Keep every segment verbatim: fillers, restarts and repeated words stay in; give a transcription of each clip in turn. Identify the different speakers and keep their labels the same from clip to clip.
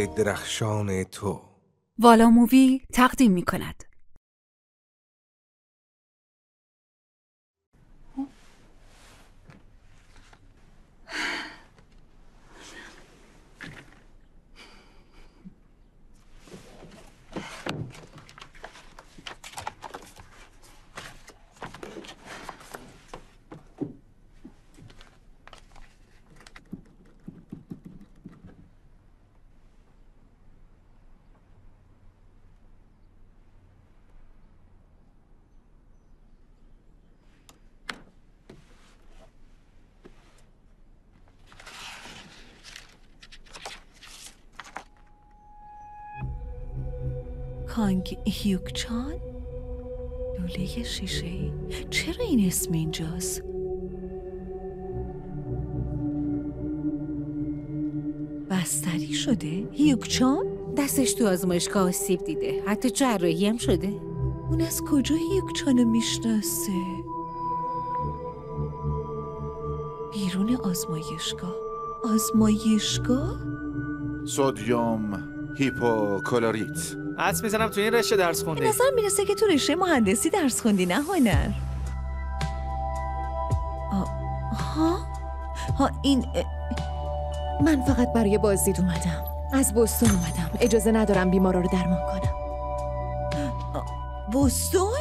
Speaker 1: درخشان تو.
Speaker 2: والا مووی تقدیم می کند.
Speaker 3: کانگ هیوک چان؟ لوله شیشه‌ای؟ چرا این اسم اینجاست؟ بستری شده؟ هیوک چان؟
Speaker 4: دستش تو آزمایشگاه آسیب دیده، حتی جراحی هم شده.
Speaker 3: اون از کجا هیوک چانو میشناسه؟ بیرون آزمایشگاه؟ آزمایشگاه؟
Speaker 5: سدیم هیپوکلوریت.
Speaker 6: حدس میزنم تو این رشته درس خوندی.
Speaker 3: به نظر میرسه که تو رشته مهندسی درس خوندی، نه هنر؟ ها؟ ها این
Speaker 7: من فقط برای بازدید اومدم. از بوستون اومدم. اجازه ندارم بیمارا رو درمان کنم.
Speaker 3: بوستون؟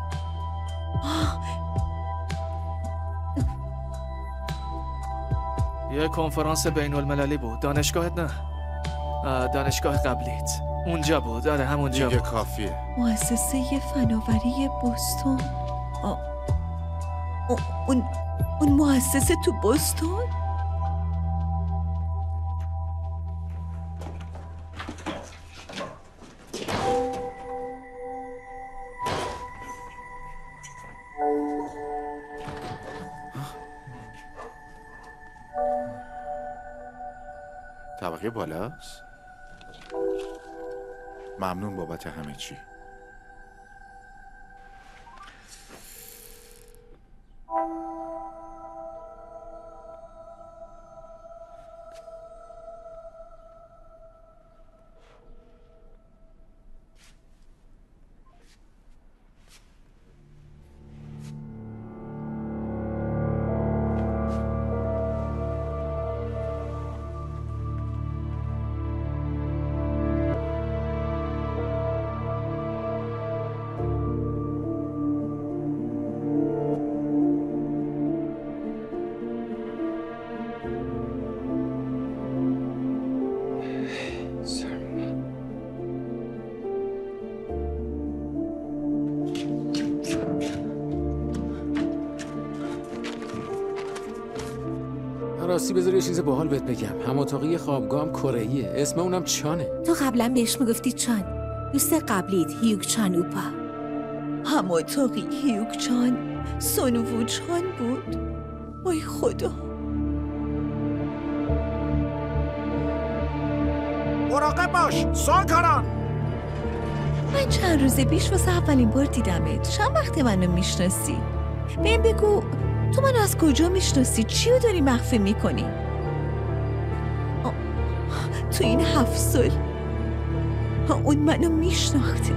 Speaker 6: یه کنفرانس بین المللی بود. دانشگاهت نه، دانشگاه قبلیت اونجا بود. آره همونجا
Speaker 5: دیگه
Speaker 6: بود.
Speaker 5: کافیه.
Speaker 3: مؤسسه فناوری بوستون. آه. اون اون مؤسسه تو بوستون؟
Speaker 5: طبقه بالاست؟ ممنون بابت همه چی.
Speaker 8: راستی بذار یه چیز باحال بهت بگم. هم اتاقی خوابگاهم کره‌ایه، اسم اونم چانه.
Speaker 4: تو قبلا بهش میگفتی چان. دوست قبلیت هیوک چان اوپا.
Speaker 3: هم اتاقی هیوک چان سونوو چان بود. وای خدا.
Speaker 5: مراقب باش سانکاران.
Speaker 3: من چند روز پیش واسه اولین بار دیدمت. چند وقت منو میشناسی؟ بهم بگو تو منو از کجا میشناسی؟ چیو داری مخفی میکنی؟ تو این هفت سال اون منو میشناخته.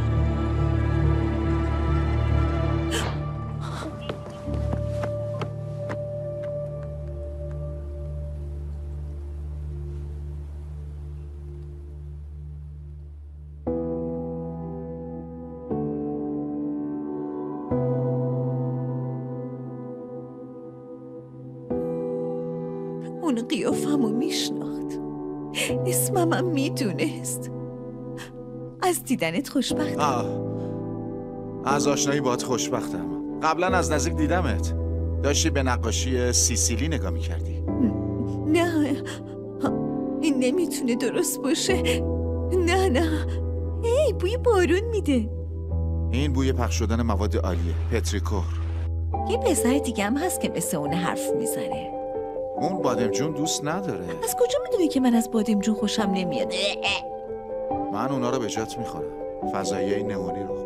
Speaker 3: اون قیافمو میشناخت. اسمم هم میدونست. از دیدنت خوشبختم.
Speaker 5: آه از آشنایی باهات خوشبختم. قبلا از نزدیک دیدمت. داشتی به نقاشی سیسیلی نگاه میکردی.
Speaker 3: نه این نمیتونه درست باشه. نه نه ای بوی بارون میده.
Speaker 5: این بوی پخش شدن مواد عالیه. پتریکور.
Speaker 3: یه پسر دیگه هم هست که مثل اون حرف میزنه.
Speaker 5: اون بادمجون دوست نداره.
Speaker 3: از کجا میدونی که من از بادمجون خوشم نمیاد؟
Speaker 5: من اونا رو به جات میخورم. فضاییه نئونی رو.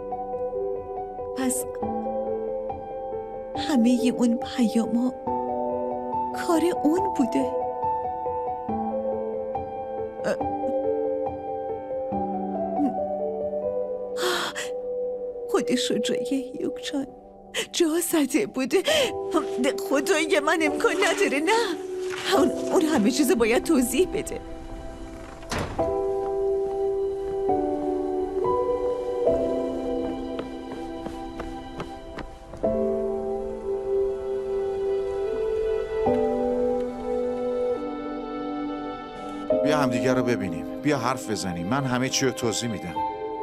Speaker 3: پس همه اون پیاما کار اون بوده. خودش رو جای هیوک چان جا زده بوده. خدای من امکان نداره. نه اون, اون همه چیز باید توضیح بده.
Speaker 5: بیا همدیگه رو ببینیم. بیا حرف بزنیم. من همه چی رو توضیح میدم.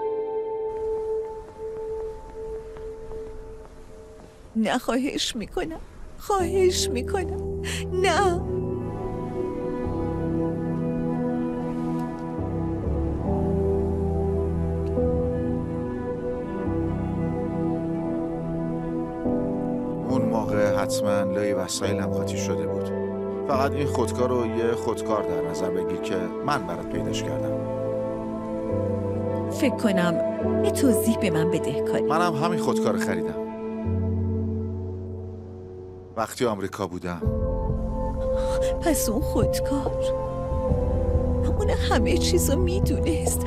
Speaker 3: نه خواهش میکنم. خواهش میکنم. نه.
Speaker 5: اون موقع حتما لای وسایلم قاطی شده بود. فقط این خودکار رو یه خودکار در نظر بگیر که من برات پیداش کردم.
Speaker 3: فکر کنم یه توضیح به من بده کاری.
Speaker 5: منم همین خودکار خریدم وقتی آمریکا بودم.
Speaker 3: پس اون خودکار اون همه چیزو میدونست.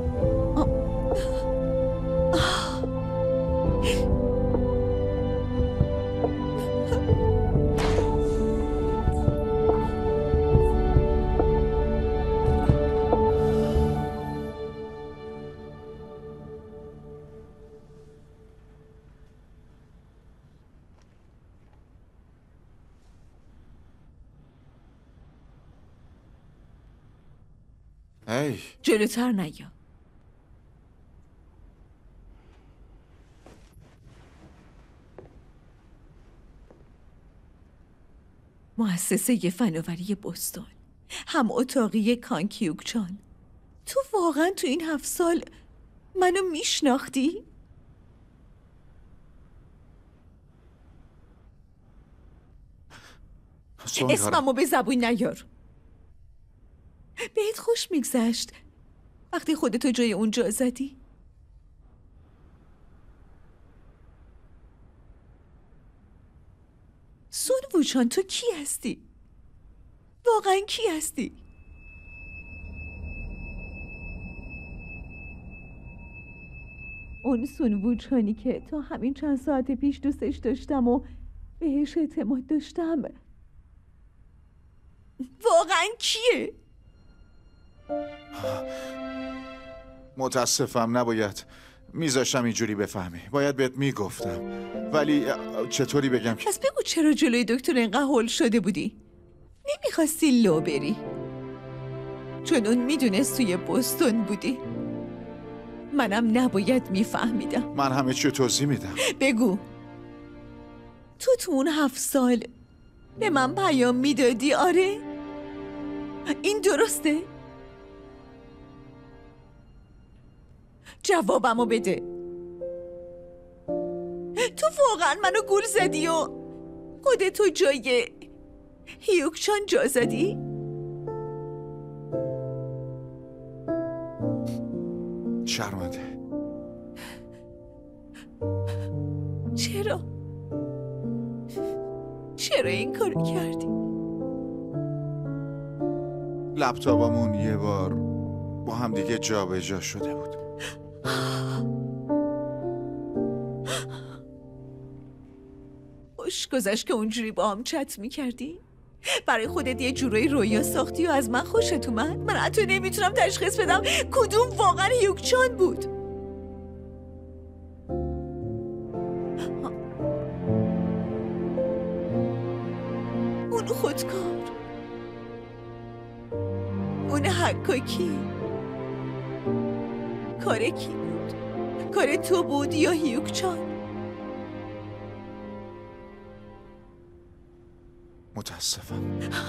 Speaker 5: هی
Speaker 3: جلوتر نیا. مؤسسه فناوری بوستون، هم اتاقی کان کیوک چان. تو واقعا تو این هفت سال منو میشناختی؟ اسممو به زبون نیار. بهت خوش میگذشت وقتی خودتو جای اونجا زدی؟ سون ووچان تو کی هستی؟ واقعا کی هستی؟ اون سون ووچانی که تا همین چند ساعت پیش دوستش داشتم و بهش اعتماد داشتم واقعا کیه؟
Speaker 5: متاسفم، نباید میذاشتم اینجوری بفهمی. باید بهت میگفتم، ولی چطوری بگم که...
Speaker 3: پس بگو چرا جلوی دکتر اینقدر هول شده بودی؟ نمیخواستی لو بری چون اون میدونست توی بوستون بودی. منم نباید میفهمیدم.
Speaker 5: من همه چی توضیح میدم.
Speaker 3: بگو تو تو اون هفت سال به من پیام میدادی؟ آره؟ این درسته؟ جوابمو بده. تو واقعا منو گول زدی و خودتو جای هیوک چان جا زدی؟
Speaker 5: شرمنده.
Speaker 3: چرا؟ چرا این کارو کردی؟
Speaker 5: لپتاپمون یه بار با هم دیگه جا به جا شده بود.
Speaker 3: خوش گذشت که اونجوری با هم چت میکردی؟ برای خودت یه جورایی رویا ساختی و از من خوشت اومد؟ من حتی نمیتونم تشخیص بدم کدوم واقعا هیوک چان بود. اون خودکار، اون حکاکی، کار کی بود؟ کار تو بود یا هیوک چان؟
Speaker 5: متاسفم.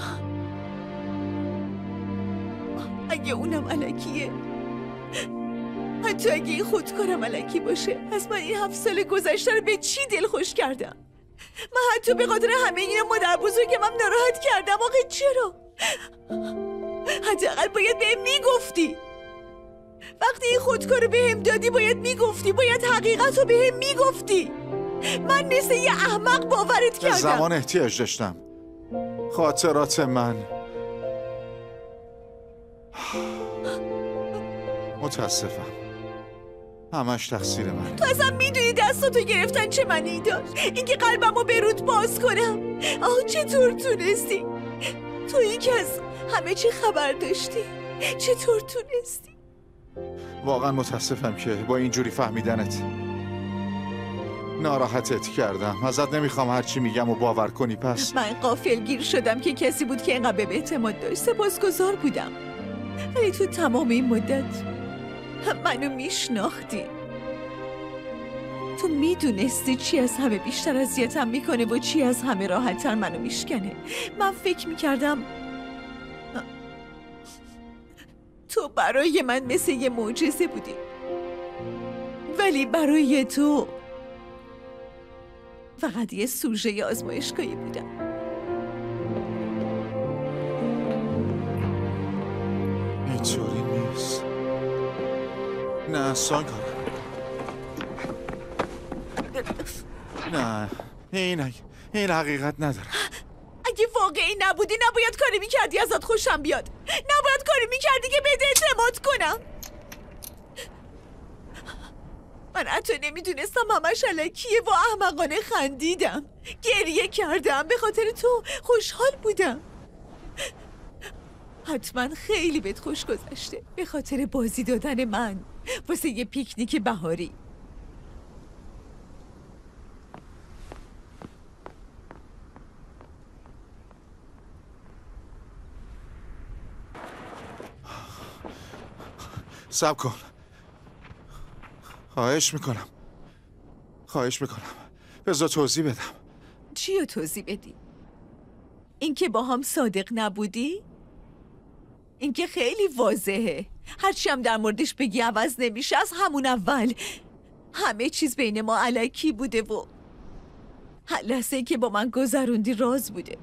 Speaker 3: اگه اونم الکیه، حتی اگه این خودکارم الکی باشه، پس من این هفت سال گذشته رو به چی دل خوش کردم؟ من حتی به خاطر همه این مادر بزرگم هم ناراحت کردم. آخه چرا؟ حداقل باید بهم میگفتی. وقتی این خودکار رو بهم دادی باید میگفتی، باید حقیقت رو بهم میگفتی. من مثل یه احمق باورت کردم.
Speaker 5: زمان احتیاج داشتم. خاطرات من. متاسفم. همش تقصیر من.
Speaker 3: تو اصلا میدونی دستاتو گرفتن چه معنی داشت؟ اینکه قلبمو به رود باز کنم. آه چطور تونستی؟ تویی که از همه چی خبر داشتی. چطور تونستی؟
Speaker 5: واقعا متاسفم که با اینجوری فهمیدنت ناراحتت کردم. ازت نمیخوام هرچی میگم و باور کنی. پس
Speaker 3: من غافلگیر شدم که کسی بود که اینقدر به اعتماد داشت. سپاسگزار بودم، ولی تو تمام این مدت منو میشناختی. تو میدونستی چی از همه بیشتر اذیتم میکنه و چی از همه راحت‌تر منو میشکنه. من فکر میکردم تو برای من مثل یه معجزه بودی، ولی برای تو فقط یه سوژه آزمایشگاهی بودم.
Speaker 5: اینطوری نیست. نه سانگارا، نه این این حقیقت نداره.
Speaker 3: اگه واقعی نبودی نباید کاری میکردی ازت خوشم بیاد. نباید کاری میکردی که بهت اعتماد کنم. من حتی نمیدونستم همش الکیه و احمقانه خندیدم، گریه کردم، به خاطر تو خوشحال بودم. حتما خیلی بهت خوش گذشته به خاطر بازی دادن من واسه یه پیکنیک بهاری.
Speaker 5: صبر کن، خواهش میکنم خواهش میکنم بذار توضیح بدم.
Speaker 3: چی رو توضیح بدی؟ اینکه با هم صادق نبودی؟ اینکه خیلی واضحه، هرچی هم در موردش بگی عوض نمیشه. از همون اول همه چیز بین ما الکی بوده و هر لحظه که با من گذروندی راز بوده.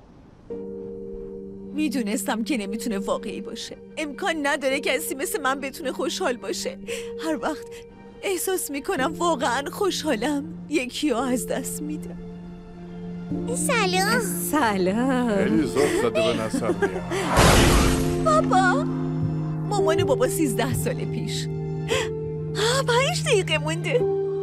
Speaker 3: میدونستم که نمیتونه واقعی باشه. امکان نداره کسی مثل من بتونه خوشحال باشه. هر وقت احساس میکنم واقعا خوشحالم یکی رو از دست میدم.
Speaker 4: سلام.
Speaker 2: سلام.
Speaker 1: خیلی زود زده به نظر میاد.
Speaker 3: بابا مامان و بابا سیزده سال پیش. آه پنج دقیقه مونده.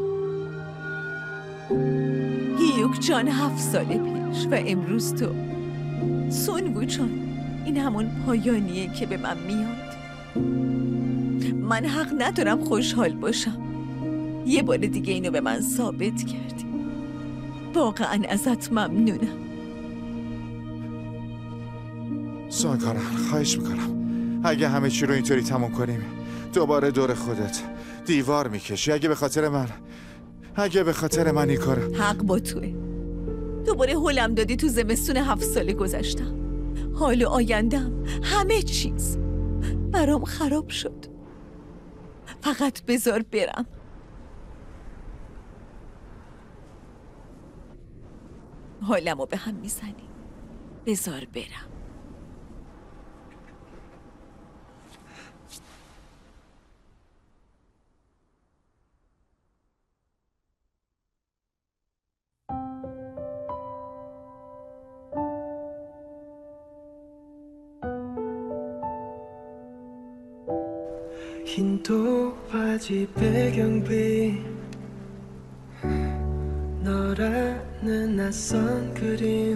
Speaker 3: هیوک جان هفت سال پیش و امروز تو. سونوو جان، این همون پایانیه که به من میاد. من حق ندارم خوشحال باشم. یه بار دیگه اینو به من ثابت کردی. واقعا ازت ممنونم.
Speaker 5: سانگارا خواهش میکنم اگه همه چی رو اینطوری تموم کنیم دوباره دور خودت دیوار میکشی. اگه به خاطر من اگه به خاطر من این کار
Speaker 3: حق با توه. دوباره هولم دادی تو زمستون هفت سال گذشتم. حال و آیندم همه چیز برام خراب شد. فقط بذار برم. حالمو به هم میزنی. بذار برم.
Speaker 9: 흰 도화지 배경비 너라는 낯선 그림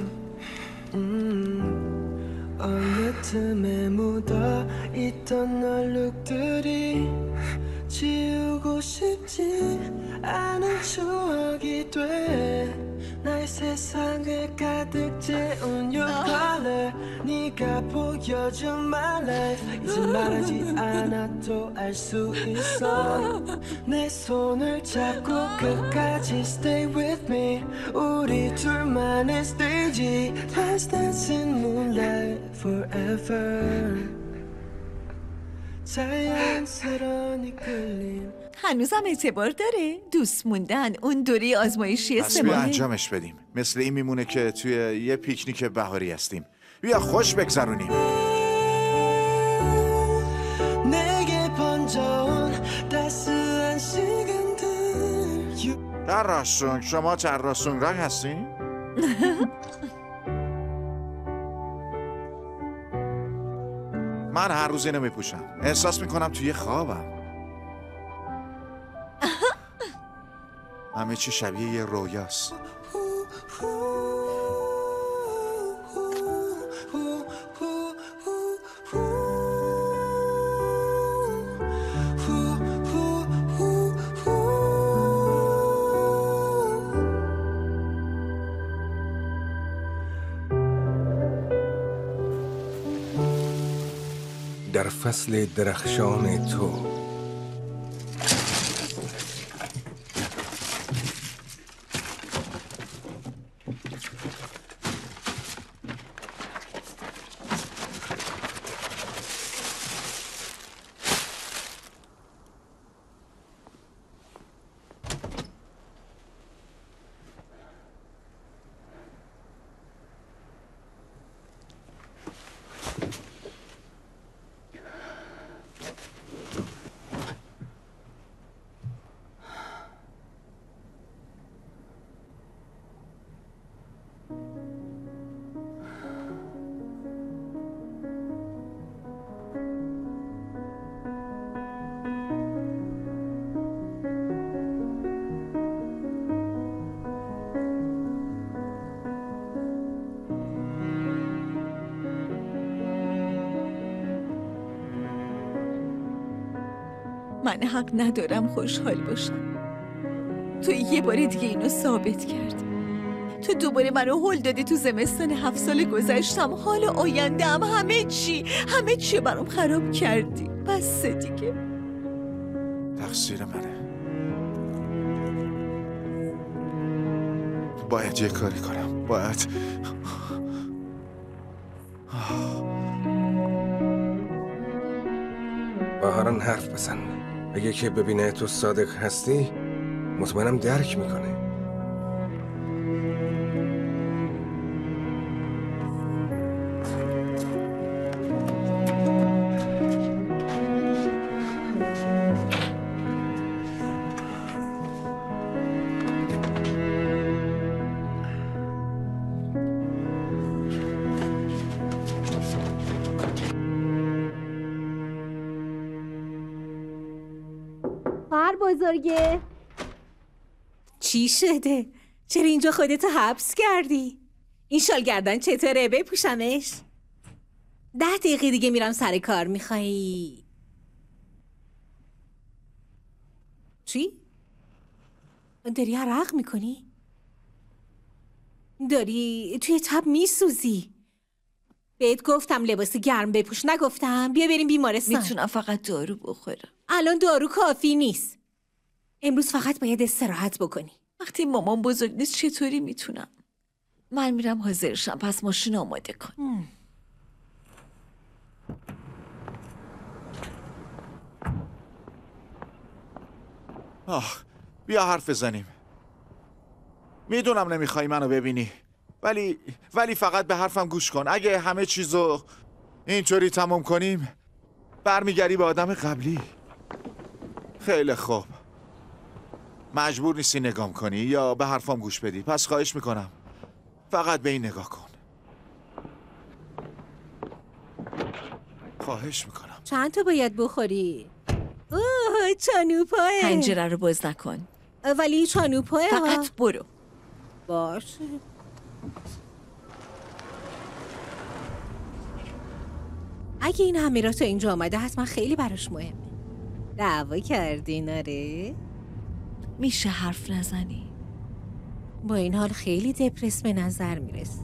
Speaker 9: 음, 어느 틈에 묻어있던 얼룩들이 지우고 싶지 않은 추억이 돼 나의 세상을 가득 채운 your color 네가 보여준 my life 이제 말하지 않아도 알 수 있어 내 손을 잡고 끝까지 stay with me 우리 둘만의 stage Let's dance in moonlight forever 자연스러운 이끌림
Speaker 3: هنوزم اعتبار داره؟ دوست موندن اون دوره آزمایشی
Speaker 5: پس
Speaker 3: سه
Speaker 5: بیا
Speaker 3: ماهه؟
Speaker 5: انجامش بدیم. مثل این میمونه که توی یه پیکنیک بهاری هستیم. بیا خوش بگذرونیم. تراسونگ، شما تراسونگ رای هستین؟ من هر روز اینو میپوشم. احساس میکنم توی خوابم. همه چی شبیه یه رویاست.
Speaker 10: در فصل درخشان تو
Speaker 3: من حق ندارم خوشحال باشم. تو یه بار دیگه اینو ثابت کردی. تو دوباره منو هل دادی تو زمستان هفت سال گذشتم. حال آینده‌ام، همه چی همه چی برام خراب کردی. بس دیگه.
Speaker 5: تقصیر منه. باید یه کاری کنم. باید
Speaker 10: بهاران حرف بزن. اگه که ببینه تو صادق هستی مطمئنم درک میکنه.
Speaker 4: بزرگه چی شده؟ چرا اینجا خودتو حبس کردی؟ این شال گردن چطوره؟ بپوشمش؟ ده دقیقه دیگه میرم سر کار. میخوایی؟ چی؟ داری عرق میکنی؟ داری توی تب میسوزی. بهت گفتم لباس گرم بپوش، نگفتم؟ بیا بریم بیمارستان.
Speaker 3: میتونم فقط دارو بخورم.
Speaker 4: الان دارو کافی نیست. امروز فقط باید استراحت بکنی.
Speaker 3: وقتی مامان بزرگ نیست چطوری میتونم؟ من میرم حاضرشم. پس ماشین آماده کن. ام.
Speaker 5: آه بیا حرف بزنیم. میدونم نمیخوای منو ببینی، ولی ولی فقط به حرفم گوش کن. اگه همه چیزو اینطوری تمام کنیم برمیگردی به آدم قبلی. خیلی خوب، مجبور نیستی نگام کنی یا به حرفام گوش بدی. پس خواهش میکنم فقط به این نگاه کن. خواهش میکنم.
Speaker 4: چند تا باید بخوری؟ اوه چانوپاه.
Speaker 3: پنجره رو باز نکن.
Speaker 4: ولی چانوپاه.
Speaker 3: فقط برو.
Speaker 4: باشه. اگه این همه را تا اینجا آمده حتما خیلی براش مهمه. دعوا کردی ناره؟
Speaker 3: میشه حرف نزنی؟
Speaker 4: با این حال خیلی دپرس به نظر میرسه.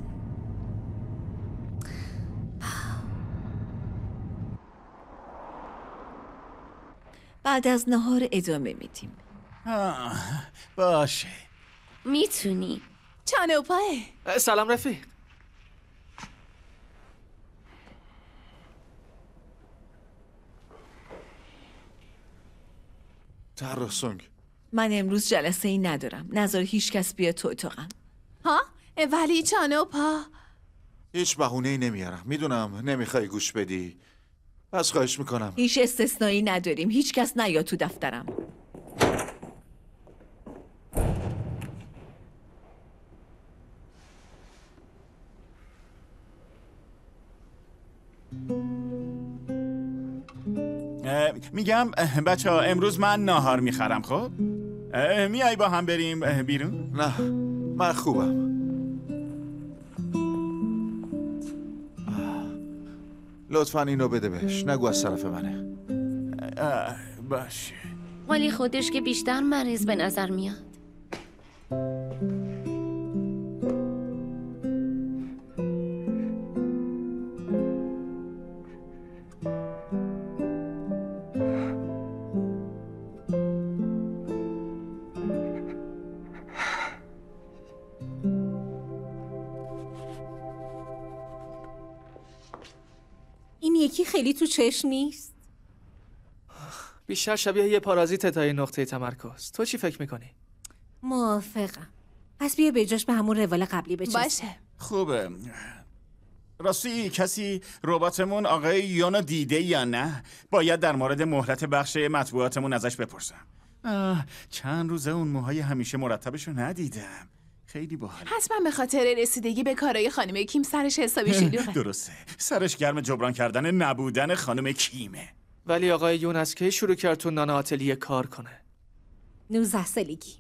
Speaker 3: بعد از نهار ادامه میدیم.
Speaker 11: باشه
Speaker 12: میتونی.
Speaker 3: چانوپاه.
Speaker 6: سلام رفیق.
Speaker 5: ترسونگ،
Speaker 3: من امروز جلسه ای ندارم. نظر هیچ کس بیاد تو اتاقم.
Speaker 12: ها؟ ولی چانوپا
Speaker 5: هیچ بهونه‌ای نمیارم. میدونم نمیخوای گوش بدی، پس خواهش میکنم.
Speaker 3: هیچ استثنایی نداریم. هیچ کس نیاد تو دفترم.
Speaker 11: میگم بچه ها امروز من ناهار میخرم. خب میای با هم بریم بیرون؟
Speaker 5: نه من خوبم. لطفاً اینو بده بهش، نگو از طرف منه.
Speaker 11: باشه.
Speaker 12: ولی خودش که بیشتر مریض به نظر میاد.
Speaker 4: این یکی خیلی تو چشم نیست؟
Speaker 6: بیشتر شبیه یه پارازیت تا یه نقطه تمرکز. تو چی فکر میکنی؟
Speaker 4: موافقم. پس بیا به جاش به همون روال قبلی بچسب.
Speaker 12: باشه.
Speaker 11: خوبه. راستی کسی رباتمون آقای یونو دیده یا نه؟ باید در مورد مهلت بخش مطبوعاتمون ازش بپرسم. آه، چند روزه اون موهای همیشه مرتبشو ندیدم. خیلی باحال.
Speaker 12: حتما به خاطر رسیدگی به کارهای خانم کیم سرش حسابی شلوغه.
Speaker 11: درسته. سرش گرم جبران کردن نبودن خانم کیمه.
Speaker 6: ولی آقای یون از کی شروع کرد تو نانا آتلیه کار کنه؟
Speaker 4: نوزده سالگی.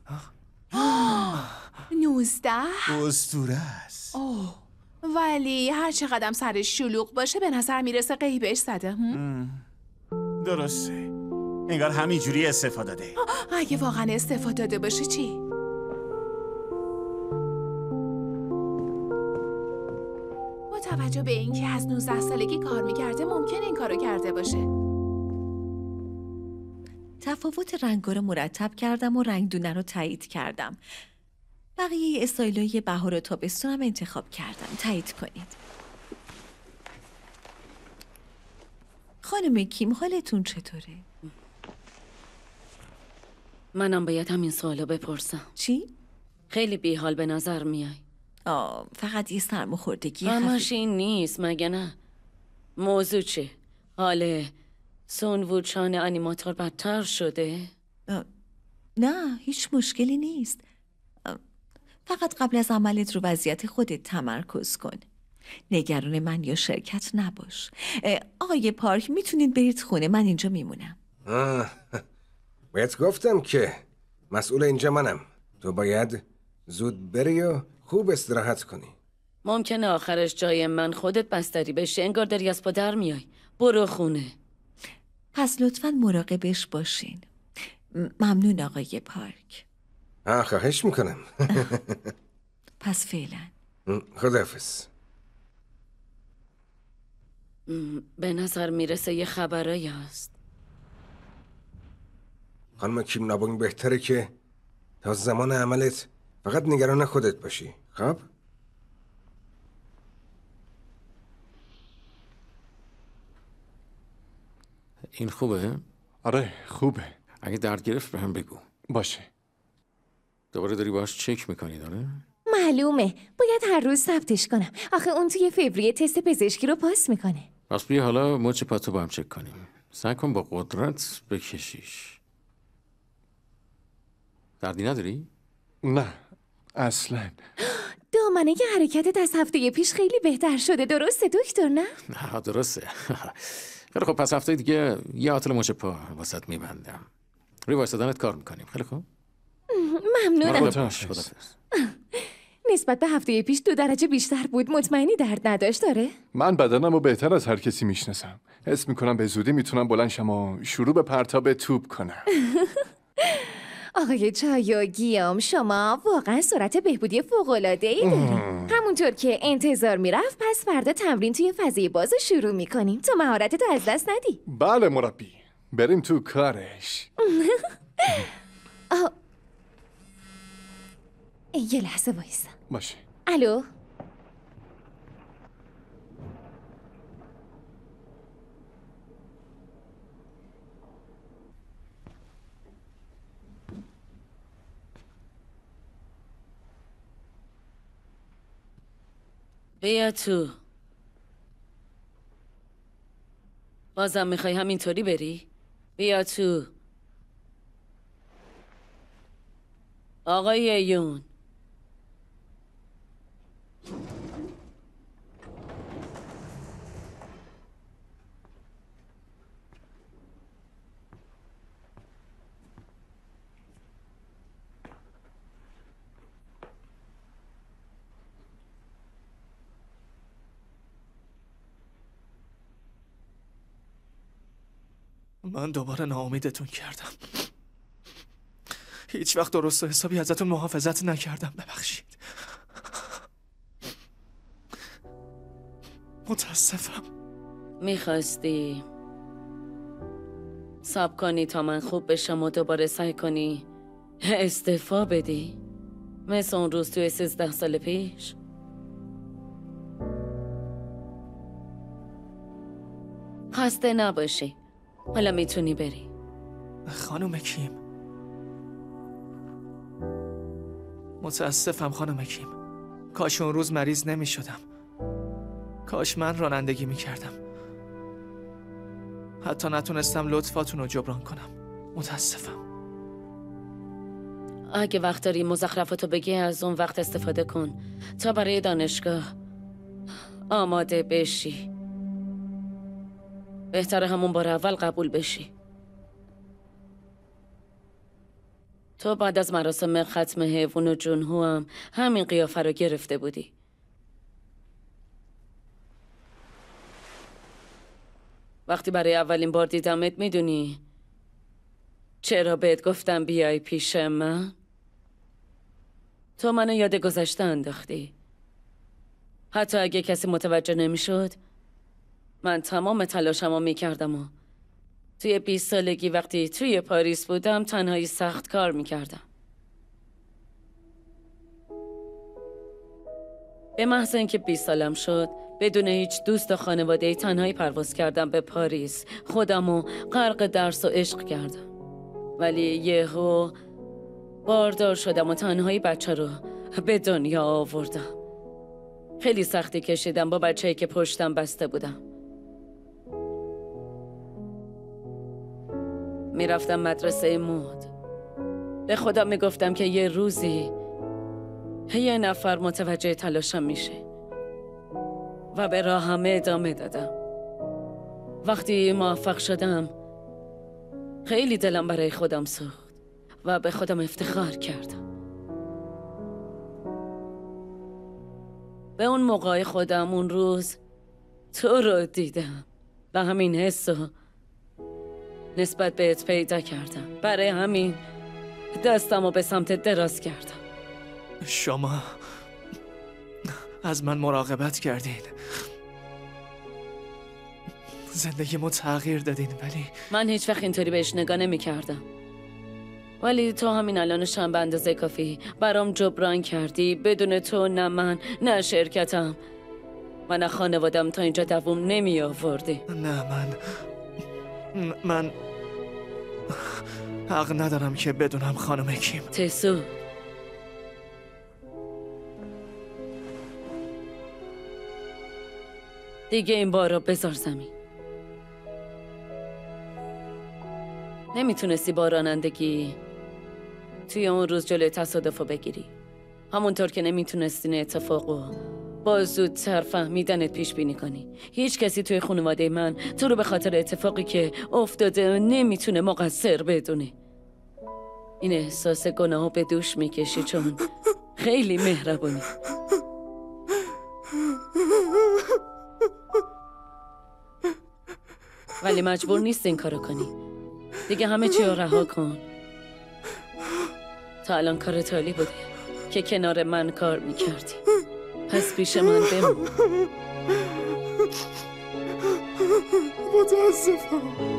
Speaker 12: نوزده؟
Speaker 11: اسطوره است.
Speaker 12: اوه. ولی هر چقدر سرش شلوغ باشه به نظر میرسه قیبش زده.
Speaker 11: درسته. انگار همینجوری استفاده داده.
Speaker 12: اگه واقعا استفاده داده باشه چی؟ با توجه به اینکه از نوزده سالگی کار میکرده ممکن این کارو کرده باشه.
Speaker 13: تفاوت رنگا رو مرتب کردم و رنگدونه رو تایید کردم. بقیه استایلای بهار و تابستونم انتخاب کردم. تایید کنید. خانم کیم حالتون چطوره؟
Speaker 12: منم باید همین سوالو بپرسم.
Speaker 13: چی؟
Speaker 12: خیلی بیحال به نظر میای.
Speaker 13: آه فقط یه سرماخوردگی
Speaker 12: همش این نیست مگه نه؟ موضوع چه؟ حال سونووچان انیماتور بدتر شده؟
Speaker 13: نه هیچ مشکلی نیست. فقط قبل از عملت رو وضعیت خودت تمرکز کن. نگران من یا شرکت نباش. آقای پارک میتونید برید خونه، من اینجا میمونم.
Speaker 10: باید گفتم که مسئول اینجا منم. تو باید زود بری و خوب استراحت کنی.
Speaker 12: ممکنه آخرش جای من خودت بستری بشه. انگار داری از پا در میای. برو خونه.
Speaker 13: پس لطفاً مراقبش باشین. ممنون آقای پارک.
Speaker 10: آه خواهش میکنم.
Speaker 13: پس فعلا
Speaker 10: خداحافظ.
Speaker 12: به نظر میرسه یه خبرایی هست.
Speaker 10: خانم کیم نابونگ بهتره که تا زمان عملت فقط نگران خودت باشی. خب؟
Speaker 8: این خوبه؟
Speaker 1: آره خوبه.
Speaker 8: اگه درد گرفت به هم بگو.
Speaker 1: باشه.
Speaker 8: دوباره داری باش چک میکنی داره؟
Speaker 4: معلومه باید هر روز ثبتش کنم. آخه اون توی فوریه تست پزشکی رو پاس میکنه.
Speaker 8: پس بیا حالا مچ پاتو با هم چک کنیم. سعی کن با قدرت بکشیش. دردی نداری؟
Speaker 1: نه اصلا.
Speaker 4: دامنه که حرکتت از هفته پیش خیلی بهتر شده، درسته دکتر نه؟
Speaker 8: نه درسته. خیلی خب پس هفته دیگه یه عاطل مچ پا واسط میبندم. روی وایسادنت کار میکنیم. خیلی خوب.
Speaker 4: ممنونم.
Speaker 8: خدافظ.
Speaker 4: نسبت به هفته پیش دو درجه بیشتر بود. مطمئنی درد نداشت داره؟
Speaker 1: من بدنم رو بهتر از هر کسی میشناسم. حس میکنم به زودی میتونم بلند شم و شروع به پرتاب توپ کنم.
Speaker 4: آقای چایو گیام شما واقعا سرعت بهبودی فوق‌العاده‌ای دارید. همونطور که انتظار میرفت پس فردا تمرین توی فضای باز شروع میکنیم. تو مهارتتو از دست ندی.
Speaker 1: بله مربی. بریم تو کارش.
Speaker 4: آه. یه لحظه وایسا.
Speaker 1: باشه.
Speaker 4: الو.
Speaker 12: بیا تو. بازم میخوای همینطوری بری؟ بیا تو. آقای یون.
Speaker 6: من دوباره ناامیدتون کردم. هیچ وقت درست و حسابی ازتون محافظت نکردم، ببخشید. متاسفم.
Speaker 12: میخواستی صبر کنی تا من خوب بشم و دوباره سعی کنی استعفا بدی مثل اون روز توی سیزده سال پیش؟ خسته نباشی، حالا میتونی بری.
Speaker 6: خانم کیم، متاسفم خانم کیم. کاش اون روز مریض نمی شدم. کاش من رانندگی می کردم. حتی نتونستم لطفاتون رو جبران کنم. متاسفم.
Speaker 12: اگه وقت داری مزخرفاتو بگی از اون وقت استفاده کن تا برای دانشگاه آماده بشی. بهتره همون بار اول قبول بشی. تو بعد از مراسم ختم حیوان و جونهو هم همین قیافه رو گرفته بودی. وقتی برای اولین بار دیدمت میدونی چرا بهت گفتم بیای پیش من؟ تو منو یاد گذشته انداختی. حتی اگه کسی متوجه نمیشد من تمام تلاشمو میکردم و توی بیست سالگی وقتی توی پاریس بودم تنهایی سخت کار میکردم. به محض اینکه بیست سالم شد بدون هیچ دوست و خانواده تنهایی پرواز کردم به پاریس. خودمو غرق درس و عشق کردم. ولی یهو باردار شدم و تنهایی بچه رو به دنیا آوردم. خیلی سختی کشیدم با بچه‌ای که پشتم بسته بودم. میرفتم مدرسه مود. به خودم میگفتم که یه روزی یه نفر متوجه تلاشم میشه و به راهم ادامه دادم. وقتی موفق شدم خیلی دلم برای خودم سوخت و به خودم افتخار کردم. به اون موقع خودم اون روز تو رو دیدم و همین حس رو نسبت بهت پیدا کردم. برای همین دستم رو به سمت دراز کردم.
Speaker 6: شما از من مراقبت کردین، زندگیمو تغییر دادین، ولی
Speaker 12: من هیچ وقت اینطوری بهش نگاه نمی کردم. ولی تو همین الانش هم به اندازه کافی برام جبران کردی. بدون تو نه من نه شرکتم و نه خانوادم تا اینجا دووم نمی آوردی.
Speaker 6: نه من من حق ندارم که بدونم خانم کیم.
Speaker 12: تسو دیگه این بار رو بذار زمین. نمیتونستی با رانندگی توی اون روز جلوی تصادف رو بگیری. همونطور که نمیتونستی این اتفاقو با زودتر فهمیدنت پیش بینی کنی. هیچ کسی توی خانواده من تو رو به خاطر اتفاقی که افتاده نمیتونه مقصر بدونه. این احساس گناهو به دوش میکشی چون خیلی مهربونی. ولی مجبور نیست این کارو کنی. دیگه همه چی رو رها کن. تا الان کارت عالی بوده که کنار من کار میکردی. پس پیش من بمون.
Speaker 5: متاسفم.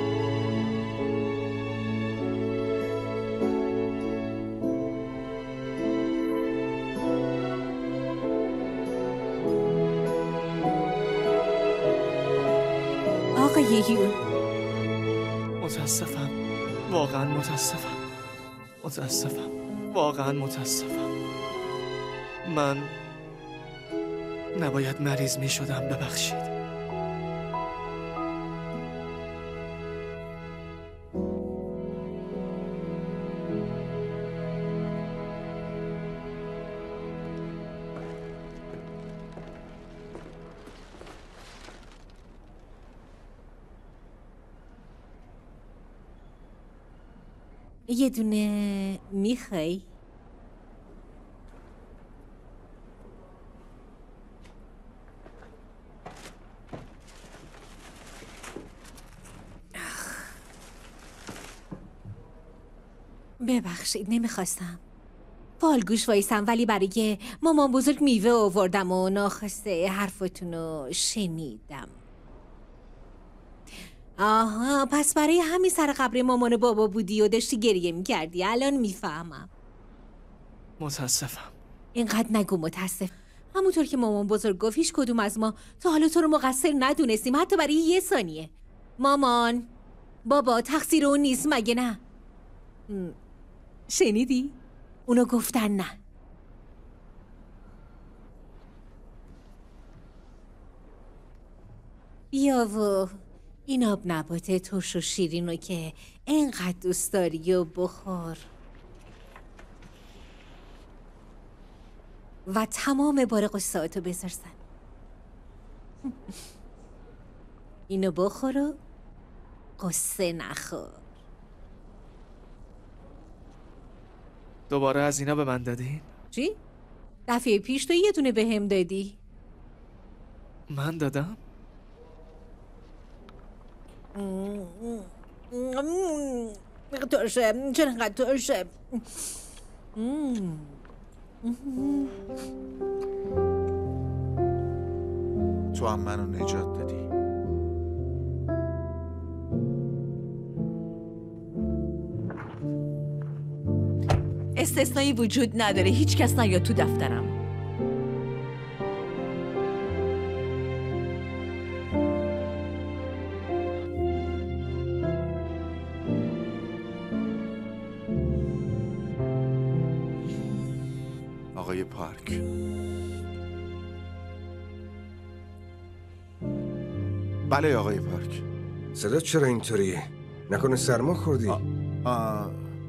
Speaker 4: آقای یون،
Speaker 6: متاسفم، واقعا متاسفم، متاسفم، واقعا متاسفم. من نباید مریض می شدم، ببخشید.
Speaker 4: یه دونه میخوای؟ ببخشید نمیخواستم. فالگوش وایسم ولی برای مامان بزرگ میوه آوردم و ناخواسته حرفتونو شنیدم. آها، پس برای همین سر قبر مامان بابا بودی و داشتی گریه میکردی. الان میفهمم.
Speaker 6: متاسفم.
Speaker 4: اینقدر نگو متاسف. همونطور که مامان بزرگ گفت هیچ کدوم از ما تا حالا تو رو مقصر ندونستیم، حتی برای یه ثانیه. مامان بابا تقصیر اون نیست مگه نه؟ شنیدی؟ اونو گفتن نه. بیا و این آب نبات ترش و شیرینو که اینقدر دوست داری و بخور و تمام بار قصه‌هاتو بذار سن. اینو بخور و قصه نخور.
Speaker 6: دوباره از اینا به من دادین؟
Speaker 4: چی؟ دفعه پیش تو یه دونه به هم دادی.
Speaker 6: من دادم؟
Speaker 4: ترشه، چرا انقدر ترشه؟
Speaker 5: تو هم منو نجات دادی.
Speaker 13: استثنایی وجود نداره. هیچ کس نیاد تو دفترم.
Speaker 5: آقای پارک. بله آقای پارک.
Speaker 10: صدا چرا اینطوریه؟ نکنه سرما خوردی؟
Speaker 5: آ... آ...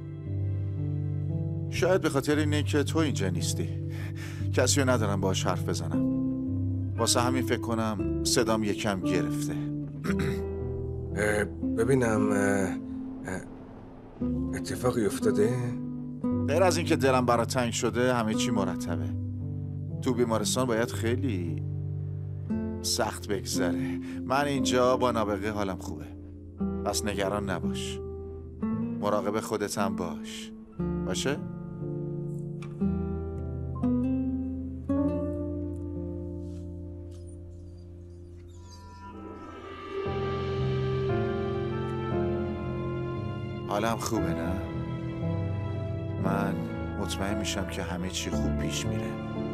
Speaker 5: شاید به خاطر اینه که تو اینجا نیستی. کسی رو ندارم باهاش حرف بزنم. واسه همین فکر کنم صدام یکم گرفته.
Speaker 10: ببینم اتفاقی افتاده؟
Speaker 5: غیر از این که دلم برا تنگ شده همه چی مرتبه. تو بیمارستان باید خیلی سخت بگذره. من اینجا با نابغه حالم خوبه. پس نگران نباش. مراقب خودت هم باش. باشه؟ حالم خوبه نه؟ من مطمئن میشم که همه چی خوب پیش میره.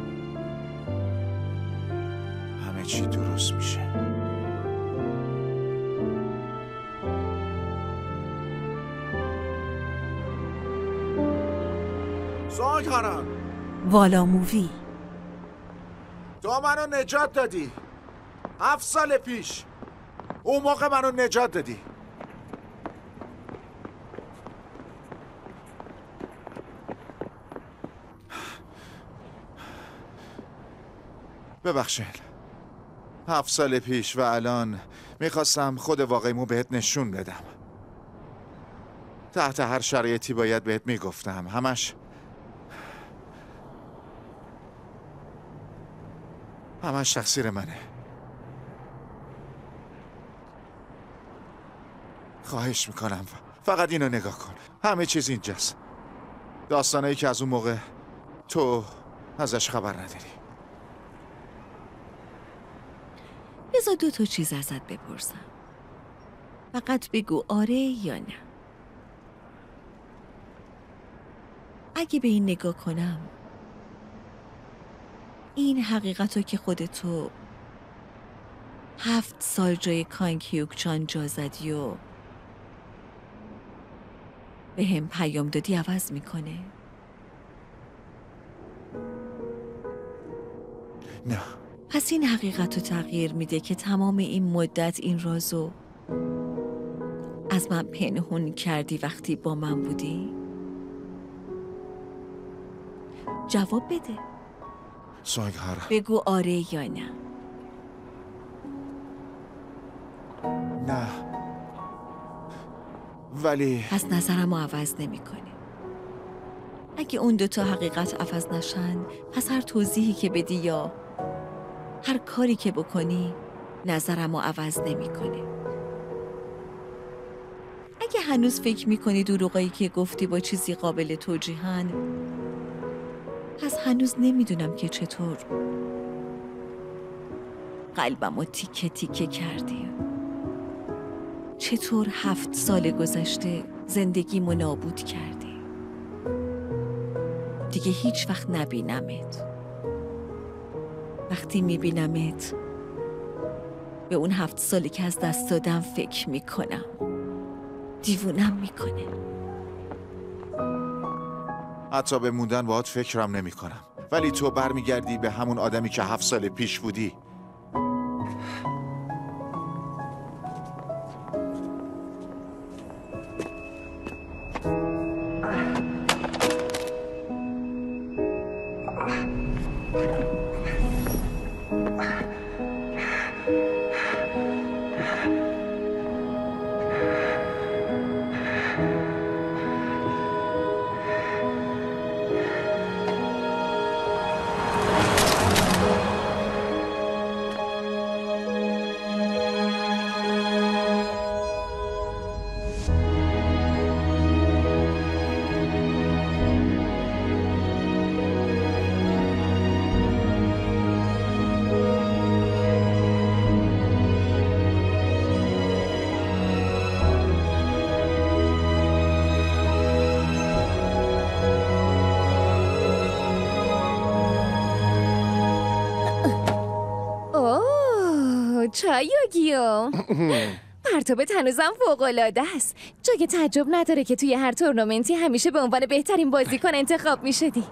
Speaker 5: همه چی درست میشه. سوگران
Speaker 2: والا مووی.
Speaker 5: تو منو نجات دادی. هفت سال پیش اون موقع منو نجات دادی. ببخشین. هفت سال پیش و الان میخواستم خود واقعیمو بهت نشون بدم. تحت هر شرایطی باید بهت میگفتم. همش همش تقصیر منه. خواهش میکنم فقط اینو نگاه کن. همه چیز اینجاست. داستانایی که از اون موقع تو ازش خبر نداری.
Speaker 13: بذار دو تا چیز ازت بپرسم. فقط بگو آره یا نه. اگه به این نگاه کنم، این حقیقتو که خودتو هفت سال جای کانگ هیوک چان جا زدی و به هم پیام دادی عوض میکنه؟
Speaker 5: نه.
Speaker 13: پس این حقیقت رو تغییر میده که تمام این مدت این رازو از من پنهون کردی وقتی با من بودی؟ جواب بده.
Speaker 5: سوگهار
Speaker 13: بگو آره یا نه.
Speaker 5: نه ولی
Speaker 13: پس نظرمو عوض نمی کنه. اگه اون دوتا حقیقت عوض نشن، پس هر توضیحی که بدی یا هر کاری که بکنی نظرمو عوض نمی کنه. اگه هنوز فکر میکنی دروغایی که گفتی با چیزی قابل توجیهن، پس هنوز نمیدونم که چطور قلبمو تیکه تیکه کردی. چطور هفت سال گذشته زندگیمو نابود کردی. دیگه هیچ وقت نبینمت. وقتی میبینمت به اون هفت سالی که از دست دادم فکر میکنم. دیوونم میکنه.
Speaker 5: حتی به موندن باهات فکرم نمی کنم. ولی تو برمیگردی به همون آدمی که هفت سال پیش بودی.
Speaker 7: چای یوگیو پرتابت هنوزم فوق‌العاده است. جای تعجب نداره که توی هر تورنمنتی همیشه به عنوان بهترین بازیکن انتخاب می شدی.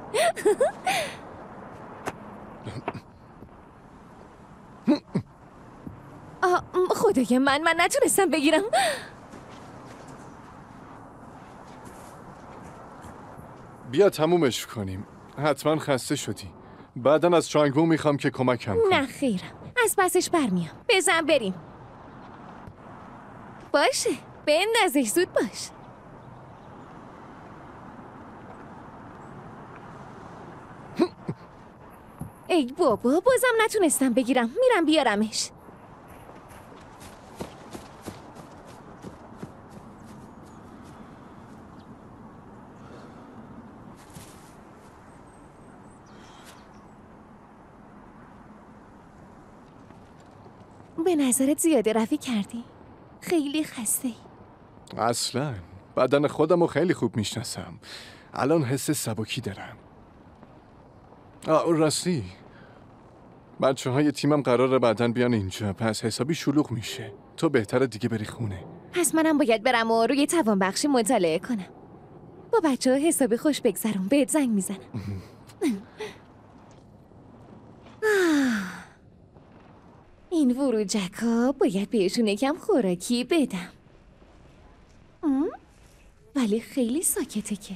Speaker 7: خدای من من نتونستم بگیرم.
Speaker 1: بیا تمومش کنیم. حتما خسته شدی. بعدن از چانگوو میخوام که کمکم کنی.
Speaker 7: نه خیرم، از پسش برمیام. بزن بریم. باشه بندازش، زود باش. ای بابا بازم نتونستم بگیرم. میرم بیارمش. به نظرت زیاده روی کردی؟ خیلی خسته ای.
Speaker 1: اصلا بدن خودم رو خیلی خوب میشناسم. الان حس سبکی دارم. آه راستی بچه های تیمم قراره بعدن بیان اینجا، پس حسابی شلوغ میشه. تو بهتره دیگه بری خونه.
Speaker 7: پس منم باید برم و روی توانبخشی مطالعه کنم. با بچه ها حسابی خوش بگذرم. بهت زنگ میزنم. این وروجک ها باید بهشون یکم خوراکی بدم. ولی خیلی ساکته که.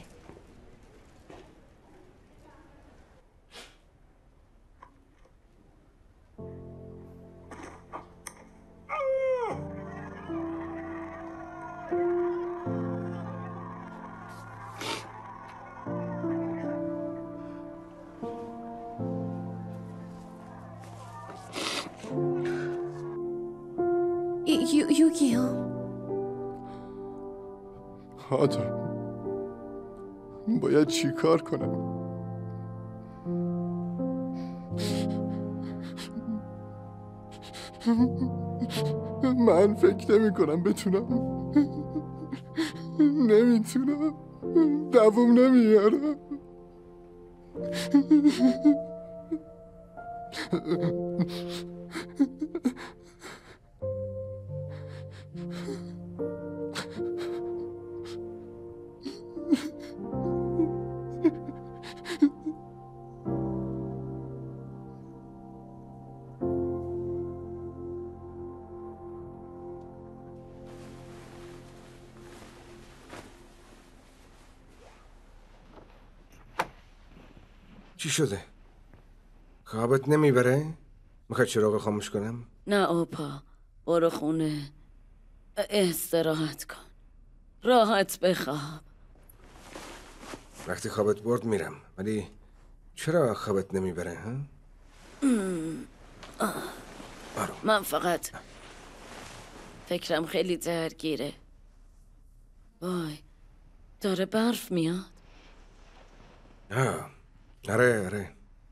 Speaker 7: یو یوگیو
Speaker 1: آدم باید چی کار کنم؟ من فکر نمی کنم بتونم. نمیتونم. دووم نمیارم.
Speaker 10: چی شده؟ خوابت نمیبره؟ میخوای چراغ خاموش کنم؟
Speaker 12: نه اوپا، برو خونه استراحت کن. راحت بخواب.
Speaker 10: وقتی خوابت برد میرم، ولی چرا خوابت نمیبره ها؟
Speaker 12: من فقط فکرم خیلی درگیره. وای داره برف میاد.
Speaker 10: آه آره آره.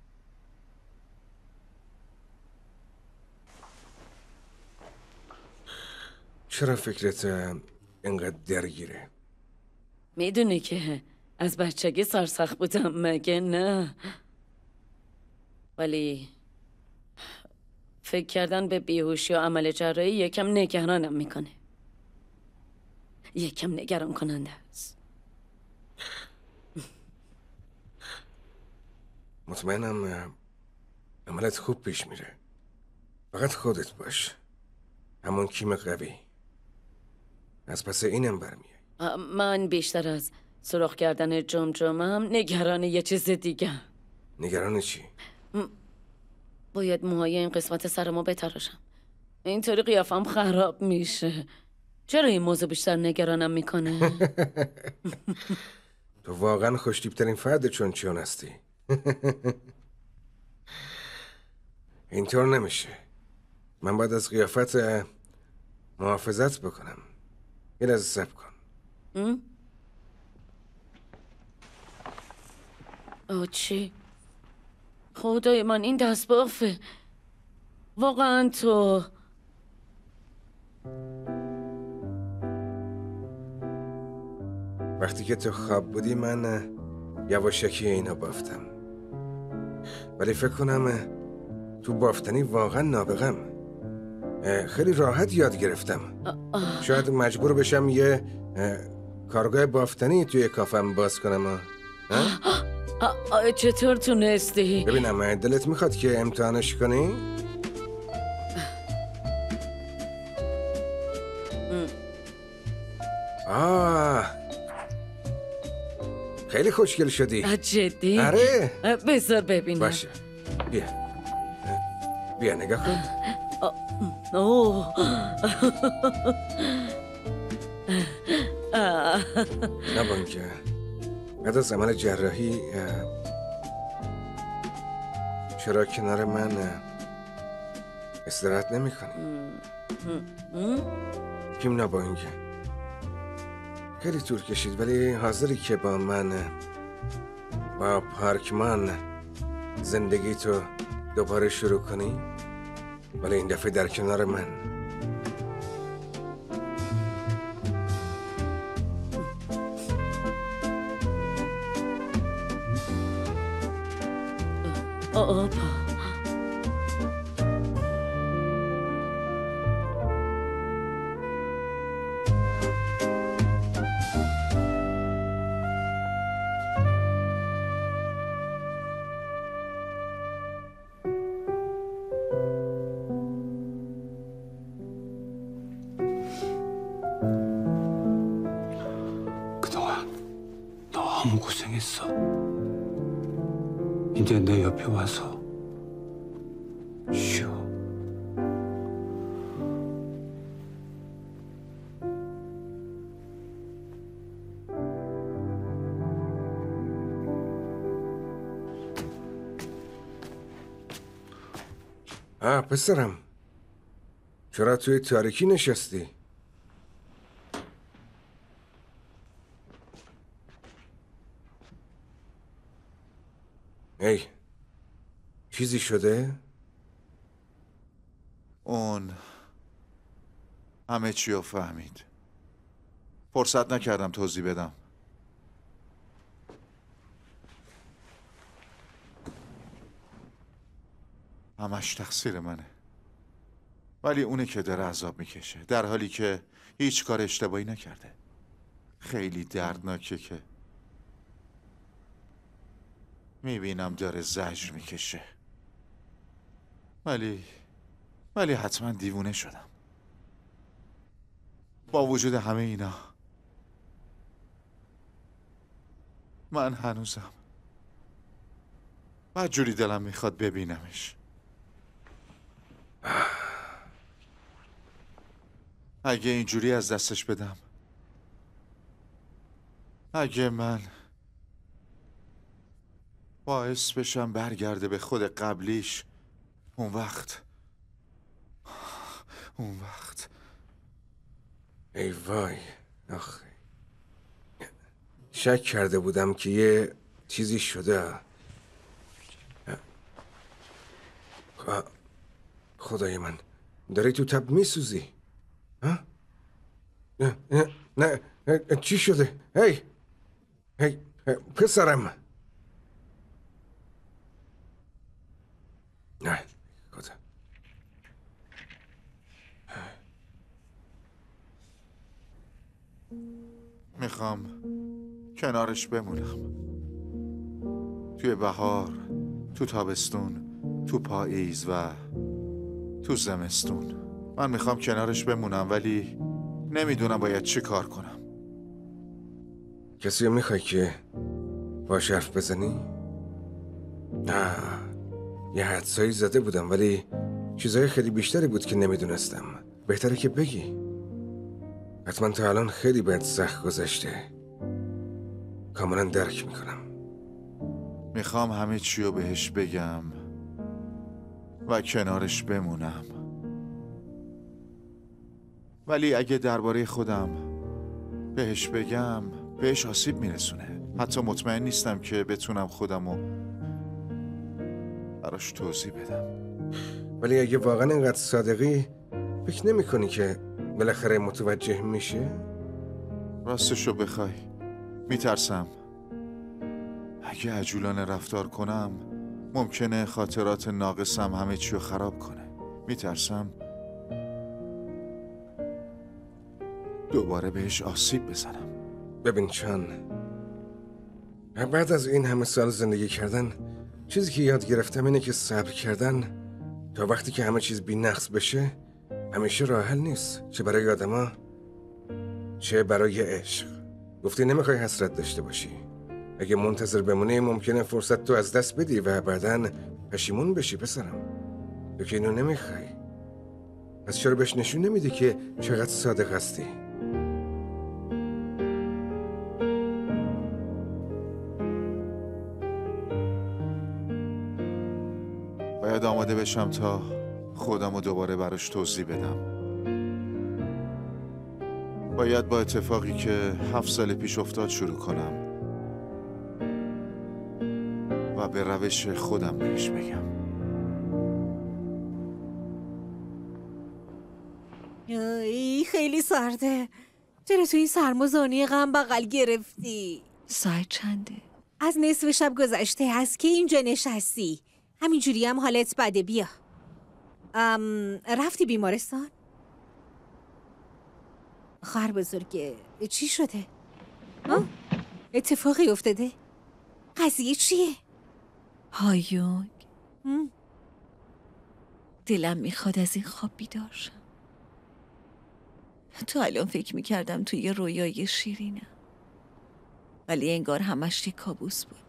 Speaker 10: چرا فکرت اینقدر درگیره؟
Speaker 12: میدونی که از بچگی سرسخت بودم مگه نه؟ ولی فکر کردن به بیهوشی و عمل جراحی یکم نگرانم میکنه. یکم نگران کننده است.
Speaker 10: مطمئنم عملت خوب پیش میره. فقط خودت باش، همون کیم قوی. از پس اینم برمیای.
Speaker 12: من بیشتر از سراخ کردن جمجمم نگران یه چیز دیگه.
Speaker 10: نگران چی؟
Speaker 12: باید موهای این قسمت سرمو بتراشم. اینطوری قیافم خراب میشه. چرا این موضوع بیشتر نگرانم میکنه؟
Speaker 10: تو واقعا خوشتیبترین فرد چونچیان هستی. اینطور نمیشه. من باید از قیافت محافظت بکنم. یه لحظه صبر کن.
Speaker 12: آه چی؟ خدای من این دست بافه. واقعا تو
Speaker 10: وقتی که تو خواب بودی من یواشکی اینا بافتم، ولی فکر کنم تو بافتنی واقعا نابغم. خیلی راحت یاد گرفتم. شاید مجبور بشم یه کارگاه بافتنی توی کافم باز کنم.
Speaker 12: چطور تونستی؟
Speaker 10: ببینم دلت میخواد که امتحانش کنی؟ آه خیلی خوشگل شدی.
Speaker 12: جدی؟
Speaker 10: آره
Speaker 12: بذار ببینم.
Speaker 10: باشه بیا بیا نگاه کن.
Speaker 12: اوه
Speaker 10: نبان که بعد از عمل جراحی چرا کنار من استراحت نمی کنی؟ کیم نبان که خیلی طول کشید، ولی حاضری که با من با پارکمان زندگی تو دوباره شروع کنی؟ ولی این دفعه در کنار من.
Speaker 12: آبا
Speaker 9: 그동안 너무 고생했어. 이제 내 옆에 와서 쉬어.
Speaker 10: آه پسرم، چرا توی تاریکی نشستی؟ ای چیزی شده؟
Speaker 5: اون همه چی رو فهمید. فرصت نکردم توضیح بدم. همش تقصیر منه. ولی اونه که داره عذاب میکشه، در حالی که هیچ کار اشتباهی نکرده. خیلی دردناکه که میبینم داره زجر میکشه. ولی ولی حتما دیوونه شدم. با وجود همه اینا من هنوزم بدجوری دلم میخواد ببینمش. اگه اینجوری از دستش بدم، اگه من باعث بشم برگرده به خود قبلیش، اون وقت اون وقت
Speaker 10: ای وای آخه شک کرده بودم که یه چیزی شده. خدای من، داری تو تب میسوزی؟ ها؟ نه نه نه چی شده؟ هی هی پسرم. نه خدا.
Speaker 5: میخوام کنارش بمونم، توی بهار، تو تابستون، تو پاییز و تو زمستون. من میخوام کنارش بمونم ولی نمیدونم باید چی کار کنم.
Speaker 10: کسی رو میخوای که باش حرف بزنی؟ نه، یه حدسایی زده بودم ولی چیزای خیلی بیشتری بود که نمیدونستم. بهتره که بگی. حتما تا الان خیلی بهت سخت گذشته. کاملا درک میکنم.
Speaker 5: میخوام همه چی رو بهش بگم و کنارش بمونم، ولی اگه درباره خودم بهش بگم بهش آسیب میرسونه. حتی مطمئن نیستم که بتونم خودمو براش توضیح بدم.
Speaker 10: ولی اگه واقعا اینقدر صادقی، فکر نمی کنی که بالاخره متوجه میشه؟
Speaker 5: راستشو بخوای میترسم اگه عجولانه رفتار کنم ممکنه خاطرات ناقصم همه چی رو خراب کنه. میترسم دوباره بهش آسیب بزنم.
Speaker 10: ببین چان، بعد از این همه سال زندگی کردن چیزی که یاد گرفتم اینه که صبر کردن تا وقتی که همه چیز بی نقص بشه همیشه راه حل نیست، چه برای آدما چه برای عشق. گفتی نمیخوای حسرت داشته باشی. اگه منتظر بمونی ممکنه فرصت تو از دست بدی و بعداً پشیمون بشی پسرم. تو که اینو نمیخوای. پس چرا بهش نشون نمیدی که چقدر صادق هستی؟
Speaker 5: باید آماده بشم تا خودم رو دوباره براش توضیح بدم. باید با اتفاقی که هفت سال پیش افتاد شروع کنم و به روش خودم بهش بگم.
Speaker 4: ای خیلی سرده. چرا تو این سرمازانی غم بغل گرفتی؟
Speaker 13: ساعت چنده؟
Speaker 4: از نصف شب گذشته از که اینجا نشستی. همینجوری هم حالت بده. بیا. ام رفتی بیمارستان؟ خواهر بزرگه چی شده؟ ها؟ اتفاقی افتاده؟ قضیه چیه؟
Speaker 13: هایونگ، دلم میخواد از این خواب بیدار شم. تا الان فکر میکردم توی یه رویای شیرینم، ولی انگار همش یه کابوس بود.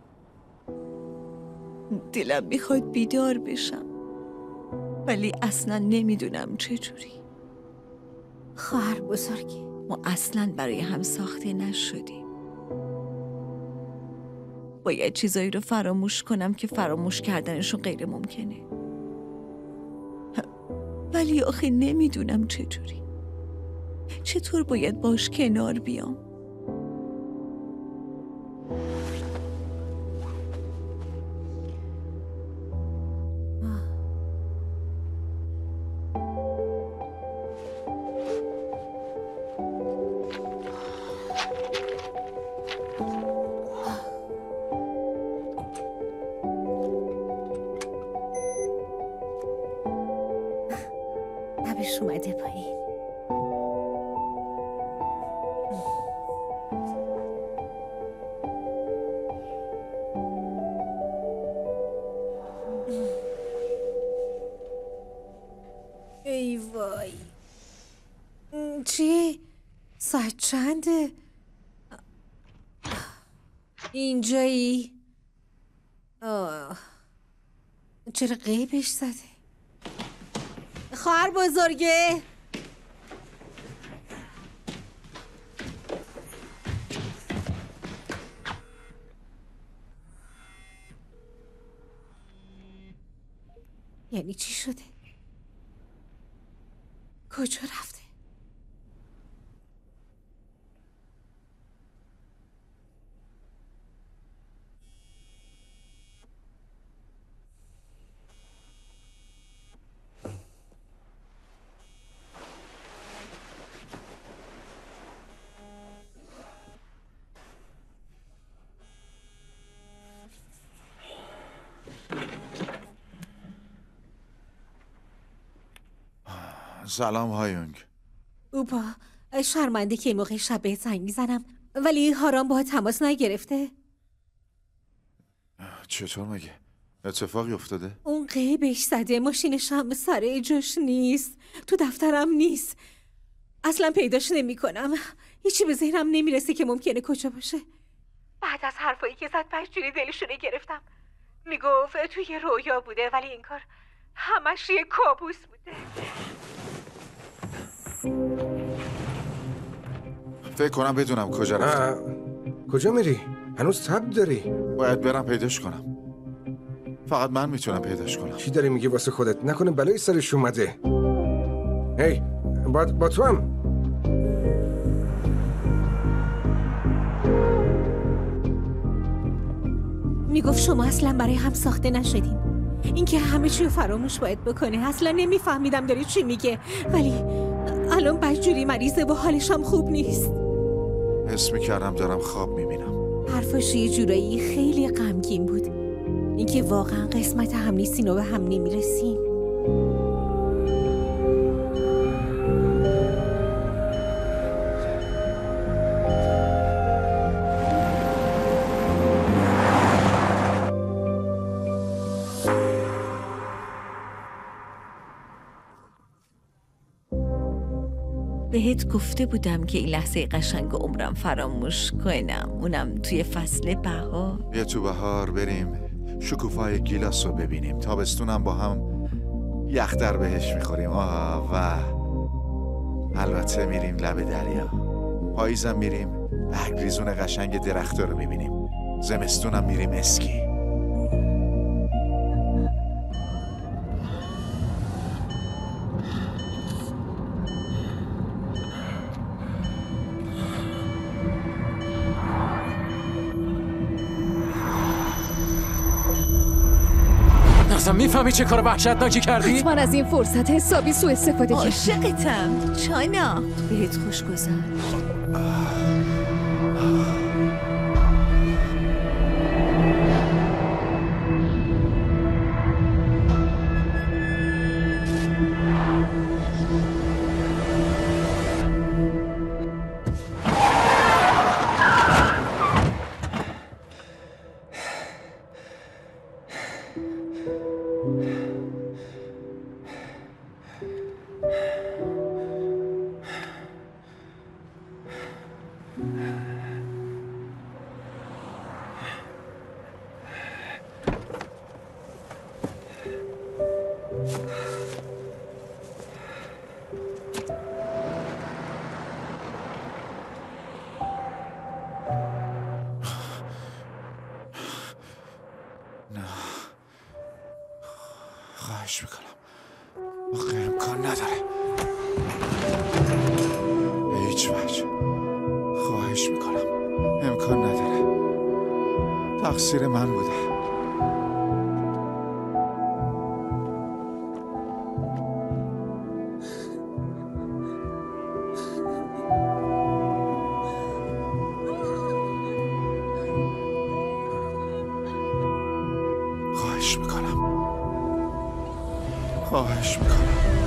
Speaker 13: دلم میخواد بیدار بشم ولی اصلا نمیدونم چجوری.
Speaker 4: خواهر بزرگی،
Speaker 13: ما اصلا برای هم ساخته نشدیم. باید چیزایی رو فراموش کنم که فراموش کردنشون غیر ممکنه، ولی آخه نمیدونم چجوری. چطور باید باش کنار بیام؟
Speaker 4: لبش اومده پایین. ای وای، چی؟ ساعت چنده؟ اینجایی؟ آه. چرا غیبش زده؟ خواهر بزرگه، یعنی چی شده؟ کجا رفته؟
Speaker 5: سلام هایونگ.
Speaker 4: اوپا، شرمنده که این موقع شب بهت زنگ میزنم، ولی هارام با تماس نگرفته.
Speaker 5: چطور مگه؟ اتفاقی افتاده؟
Speaker 4: اون قیبش زده، ماشینش هم سر جاش نیست، تو دفترم نیست، اصلا پیداش نمی کنم. هیچی به ذهنم نمیرسه که ممکنه کجا باشه. بعد از حرفایی که زد پشجوری دلشونه گرفتم. میگفت توی رویا بوده، ولی این کار همش یه کابوس بوده.
Speaker 5: فکر کنم بدونم کجا رفته.
Speaker 10: کجا میری؟ هنوز تب داری؟
Speaker 5: باید برم پیداش کنم. فقط من میتونم پیداش کنم.
Speaker 10: چی داری میگی واسه خودت؟ نکنه بلایی سرش اومده. هی با, با تو هم
Speaker 4: میگفت شما اصلا برای هم ساخته نشدین، اینکه همه چی رو فراموش باید بکنه. اصلا نمیفهمیدم داری چی میگه، ولی الان بدجوری مریضه و حالش هم خوب نیست.
Speaker 5: حس میکردم دارم خواب میبینم.
Speaker 4: حرفاش یه جورایی خیلی غمگین بود، اینکه واقعا قسمت هم نیستین و به هم نمیرسین.
Speaker 13: بهت گفته بودم که این لحظه قشنگ عمرم فراموش کنم، اونم توی فصل بهار.
Speaker 5: بیا تو بهار بریم شکوفای گیلاس رو ببینیم، تابستونم با هم یخ در بهش میخوریم. آه و البته میریم لب دریا. پاییزم میریم برگریزون قشنگ درختا رو میبینیم. زمستونم میریم اسکی.
Speaker 8: اصلا میفهمی چه کار وحشتناکی کردی؟
Speaker 7: حتما از این فرصت حسابی سوء استفاده کردی.
Speaker 13: عاشقتم چانا. بهت خوش گذشت.
Speaker 5: خواهش میکنم. آخه امکان نداره. به هیچ وجه. خواهش میکنم. امکان نداره. تقصیر من بوده. خواهش میکنم. خواهش میکنم.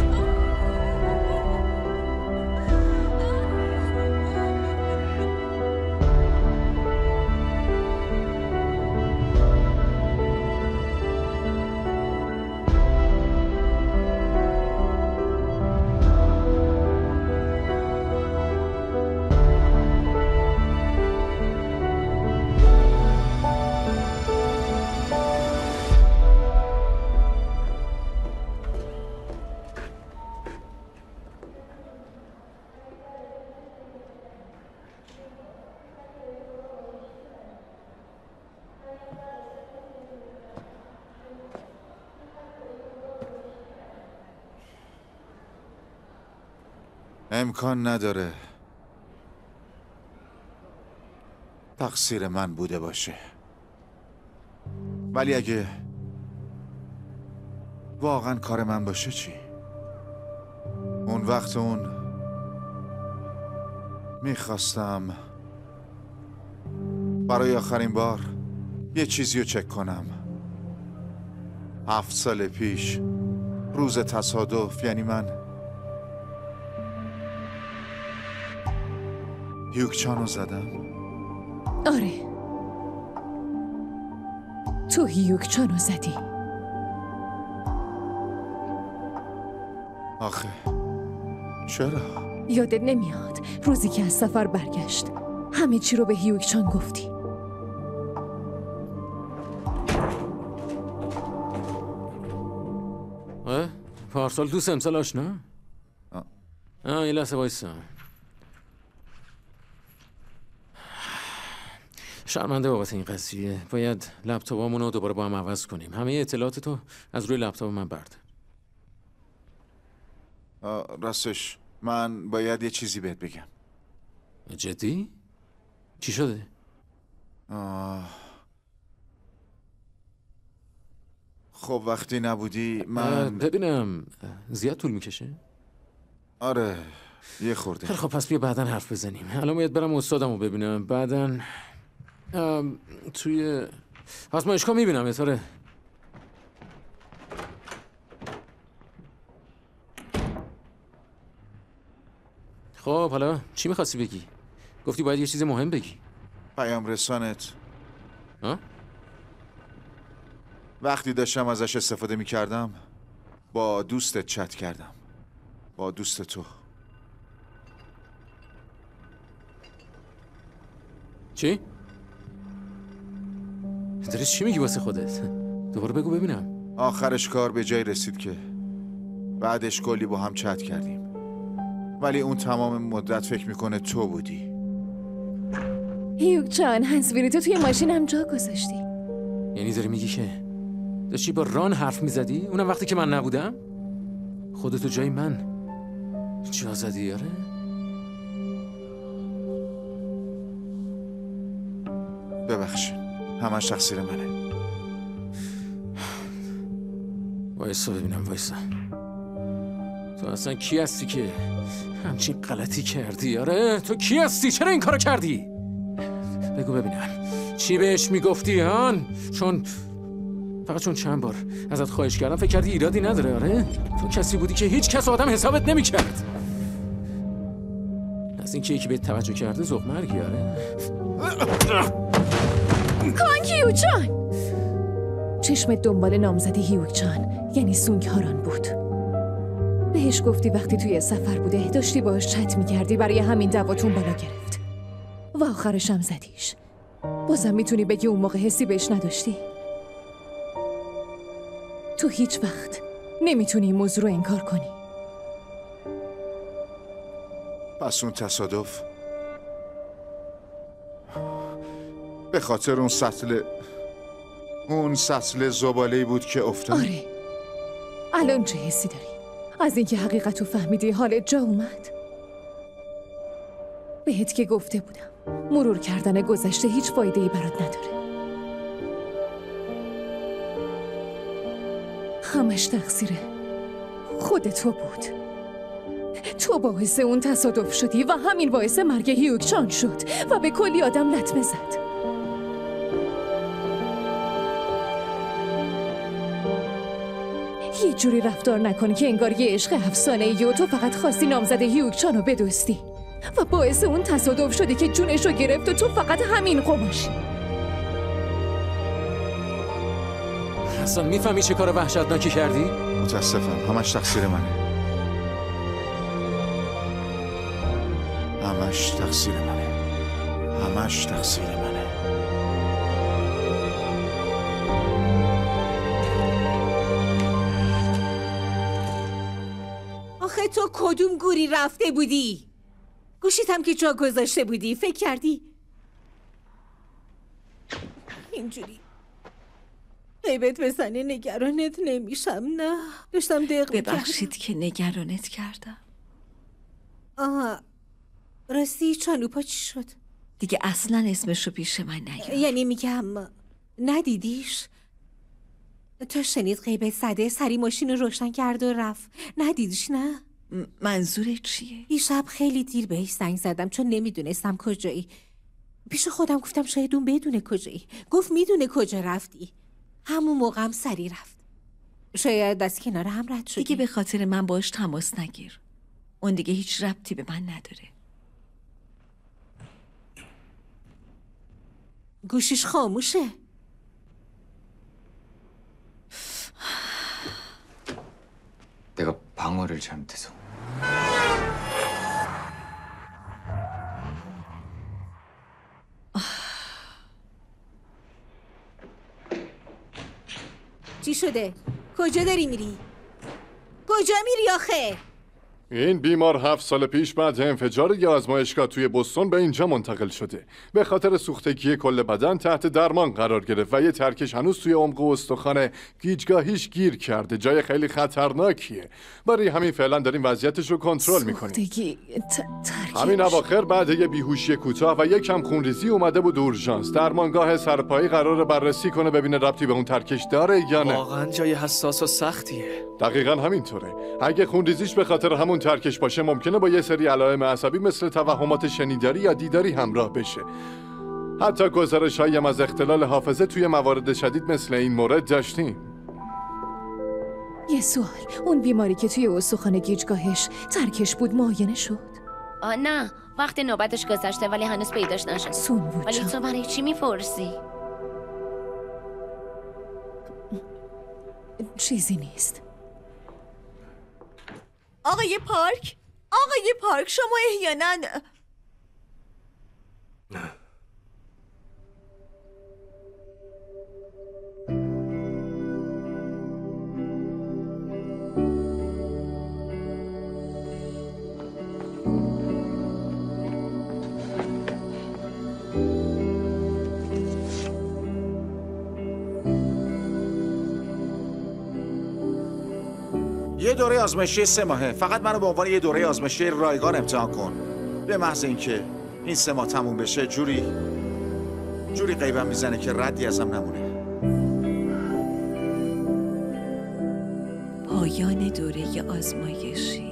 Speaker 5: امکان نداره تقصیر من بوده باشه. ولی اگه واقعا کار من باشه چی؟ اون وقت اون میخواستم برای آخرین بار یه چیزی رو چک کنم. هفت سال پیش روز تصادف، یعنی من هیوک چانو زدم؟
Speaker 7: آره، تو هیوک چانو زدی.
Speaker 5: آخه چرا؟
Speaker 7: یادت نمیاد روزی که از سفر برگشت همه چی رو به هیوک چان گفتی؟
Speaker 8: اه؟ پارسال دوست امسال آشنا؟ آه آه یه لحظه وایسا. شرمنده بابت این قضیه. باید لپتاپمون رو دوباره با هم عوض کنیم. همه اطلاعات تو از روی لپتاپ من برد.
Speaker 5: راستش من باید یه چیزی بهت بگم.
Speaker 8: جدی؟ چی شده؟
Speaker 5: آه. خب وقتی نبودی من
Speaker 8: ببینم زیاد طول میکشه؟
Speaker 5: آره یه خورده.
Speaker 8: خیلی خب پس بیا بعدن حرف بزنیم. الان باید برم استادم رو ببینم. بعدن توی آزمایشگاه میبینم یه طوره. خب حالا چی میخواستی بگی؟ گفتی باید یه چیز مهم بگی.
Speaker 5: پیام رسانت.
Speaker 8: ها؟
Speaker 5: وقتی داشتم ازش استفاده میکردم با دوستت چت کردم. با دوست تو.
Speaker 8: چی؟ داری چی میگی واسه خودت؟ دوباره بگو ببینم.
Speaker 5: آخرش کار به جای رسید که بعدش کلی با هم چت کردیم، ولی اون تمام مدت فکر میکنه تو بودی.
Speaker 7: هیوک جان، هنسفیری تو توی ماشینم جا گذاشتی.
Speaker 8: یعنی داری میگی که داشتی با ران حرف میزدی؟ اونم وقتی که من نبودم؟ خودتو جای من جا زدی یاره؟
Speaker 5: ببخشید، همش تقصیر منه.
Speaker 8: وایسا ببینم وایسا. تو اصلا کی هستی که همچین غلطی کردی؟ آره تو کی هستی؟ چرا این کارو کردی؟ بگو ببینم چی بهش میگفتی هان؟ چون فقط چون چند بار ازت خواهش کردم فکر کردی ایرادی نداره؟ آره تو کسی بودی که هیچ کس آدم حسابت نمیکرد. از این که یکی بهت توجه کرده ذوق مرگی. آره
Speaker 7: کانگ هیوک جان، چشمت دنبال نامزدی هیوک جان یعنی سونگ هاران بود. بهش گفتی وقتی توی سفر بوده داشتی باهاش چت میکردی، برای همین دعواتون بالا گرفت و آخرش هم زدیش. بازم میتونی بگی اون موقع حسی بهش نداشتی؟ تو هیچ وقت نمیتونی این موضوع رو انکار کنی.
Speaker 5: پس اون تصادف به خاطر اون سطل اون سطل زباله‌ای بود که افتاد؟
Speaker 7: آره. الان چه حسی داری؟ از اینکه حقیقت رو فهمیدی حالت جا اومد؟ بهت که گفته بودم مرور کردن گذشته هیچ فایده‌ای برات نداره. همش تقصیر خود تو بود. تو باعث اون تصادف شدی و همین باعث مرگ هیوک چان شد و به کلی آدم لطمه زد. یه جوری رفتار نکن که انگار یه عشق افسانه‌ای و تو فقط خواستی نامزد هیوک چان رو بدزدی و باعث اون تصادف شدی که جونش رو گرفت و تو فقط همین قماشی.
Speaker 8: اصلا میفهمی چه کار وحشتناکی کردی؟
Speaker 5: متاسفم، همش تقصیر منه. همش تقصیر منه. همش تقصیر منه.
Speaker 4: آخه تو کدوم گوری رفته بودی؟ گوشیت هم که جا گذاشته بودی فکر کردی اینجوری غیبت بزنی نگرانت نمیشم؟ نه داشتم دق می‌کردم.
Speaker 13: ببخشید که نگرانت کردم.
Speaker 4: آه راستی چانوپا چی شد؟
Speaker 13: دیگه اصلا اسمشو پیش من نیار.
Speaker 4: یعنی میگم ندیدیش؟ تو شنید غیبت زده سری ماشین رو روشن کرد و رفت. ندیدیش نه؟
Speaker 13: منظورت چیه؟
Speaker 4: دیشب خیلی دیر بهش زنگ زدم چون نمیدونستم کجایی. پیش خودم گفتم شاید اون بدونه کجایی. گفت میدونه کجا رفتی. همون موقع هم سری رفت. شاید از کنار هم رد شدی.
Speaker 13: دیگه به خاطر من باش تماس نگیر. اون دیگه هیچ ربطی به من نداره.
Speaker 4: گوشیش خاموشه.
Speaker 14: 내가 방어를 잘못해서.
Speaker 4: چی شده؟ کجا داری میری؟ کجا میری آخه؟
Speaker 1: این بیمار هفت سال پیش بعد انفجار یه آزمایشگاه توی بوستون به اینجا منتقل شده. به خاطر سوختگی کل بدن تحت درمان قرار گرفت و یه ترکش هنوز توی عمق استخوان گیجگاهیش گیر کرده. جای خیلی خطرناکیه. برای همین فعلا داریم وضعیتش رو کنترل میکنیم.
Speaker 7: سوختگی ترکش.
Speaker 1: همین اواخر بعد یه بیهوشی کوتاه و یک کم خونریزی اومده بود اورژانس. درمانگاه سرپایی قراره بررسی کنه ببینه ربطی به اون ترکش داره یا نه.
Speaker 6: واقعا جای حساس و سختیه.
Speaker 1: دقیقاً همینطوره. اگه خونریزیش به خاطر همون ترکش باشه ممکنه با یه سری علائم عصبی مثل توهمات شنیداری یا دیداری همراه بشه. حتی گزارش‌هایی هم از اختلال حافظه توی موارد شدید مثل این مورد داشتیم.
Speaker 7: یه سوال، اون بیماری که توی استخوان گیجگاهش ترکش بود معاینه شد؟
Speaker 15: آه نه، وقتی نوبتش گذشته ولی هنوز پیداش نشد.
Speaker 7: سونوو
Speaker 15: ولی
Speaker 7: جان.
Speaker 15: تو برای چی میپرسی؟
Speaker 7: چیزی نیست.
Speaker 3: آقای پارک، آقای پارک شما احیانا
Speaker 5: یه دوره آزمایشی سه ماهه. فقط منو به عنوان یه دوره آزمایشی رایگان امتحان کن. به محض اینکه این سه ماه تموم بشه جوری جوری غیبم میزنه که ردی ازم نمونه.
Speaker 13: پایان دوره آزمایشی.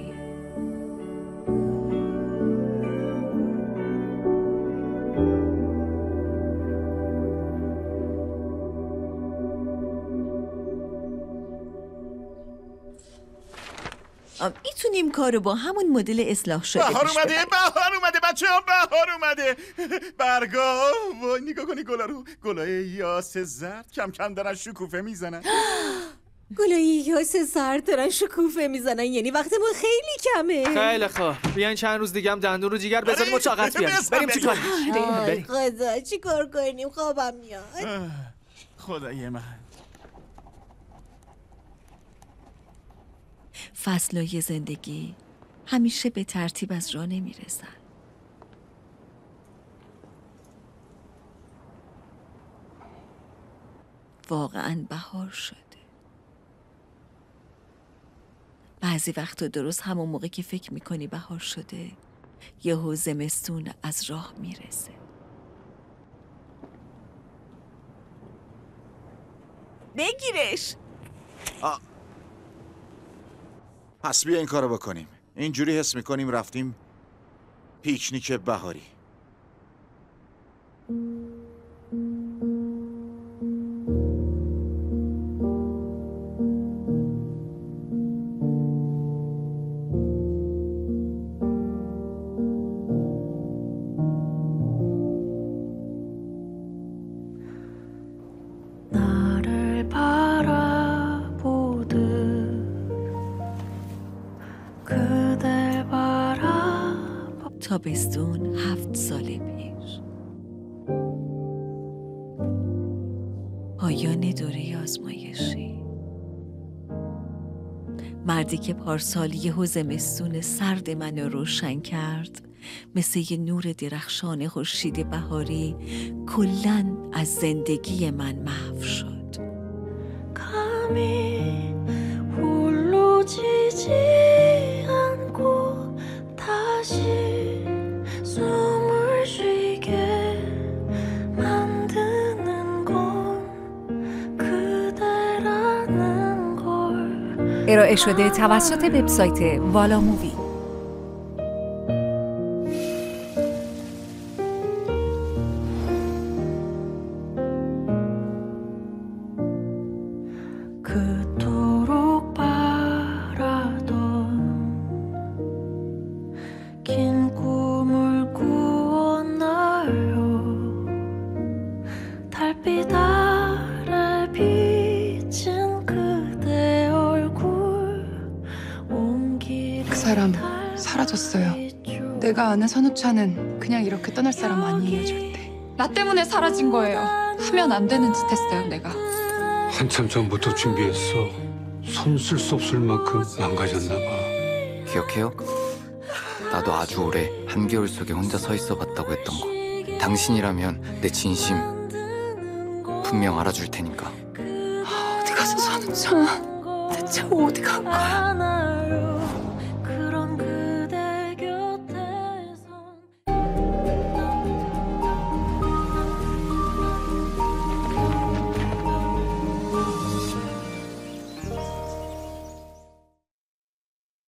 Speaker 13: میتونیم کارو با همون مدل اصلاح شده
Speaker 11: بهار
Speaker 13: پیش
Speaker 11: اومده،
Speaker 13: ببریم.
Speaker 11: بهار اومده بچه ها، بهار اومده. برگا وای نگاه کنی گلا رو، گلای یاس زرد کم کم دارن شکوفه میزنن.
Speaker 4: گلای یاس زرد دارن شکوفه میزنن، یعنی وقتمون خیلی کمه.
Speaker 6: خیلی خوب، بیاین چند روز دیگه هم دندون رو جیگر بزنیم و طاقت بیاریم. بریم چی کار؟
Speaker 4: آی خدا چی کار کنیم؟ خوابم میاد.
Speaker 11: خدای من.
Speaker 13: فصلای زندگی همیشه به ترتیب از راه نمیرسن. واقعاً بهار شده. بعضی وقتا درست همون موقع که فکر میکنی بهار شده یهو زمستون از راه میرسه.
Speaker 3: بگیرش.
Speaker 5: آ. پس بیا این کارو بکنیم. اینجوری حس میکنیم رفتیم پیکنیک بهاری. تابستون هفت سال پیش. پایان دوره آزمایشی. مردی که پارسال یهو زمستون سرد منو روشن کرد مثل یه نور درخشان خورشید بهاری کلاً از زندگی من محو شد.
Speaker 16: 감히 홀로지지 않고 다시 숨을 쉬게 만드는 건 그대라는 걸.
Speaker 2: ارائه شده توسط وبسایت والا مووی.
Speaker 16: 그토록 바라던 긴 꿈을 꾸었나요? 달빛 아래 비친 그대 얼굴 온길
Speaker 17: 그 사람 사라졌어요. 내가 아는 선우차는 그냥 이렇게 떠날 사람 아니에요, 절대. 나 때문에 사라진 거예요. 하면 안 되는 짓 했어요, 내가.
Speaker 9: 한참 전부터 준비했어. 손 쓸 수 없을 만큼 망가졌나 봐.
Speaker 14: 기억해요? 나도 아주 오래 한겨울 속에 혼자 서 있어 봤다고 했던 거. 당신이라면 내 진심 분명 알아줄 테니까.
Speaker 17: 어디 가서 선우차? 대체 어디 간 거야?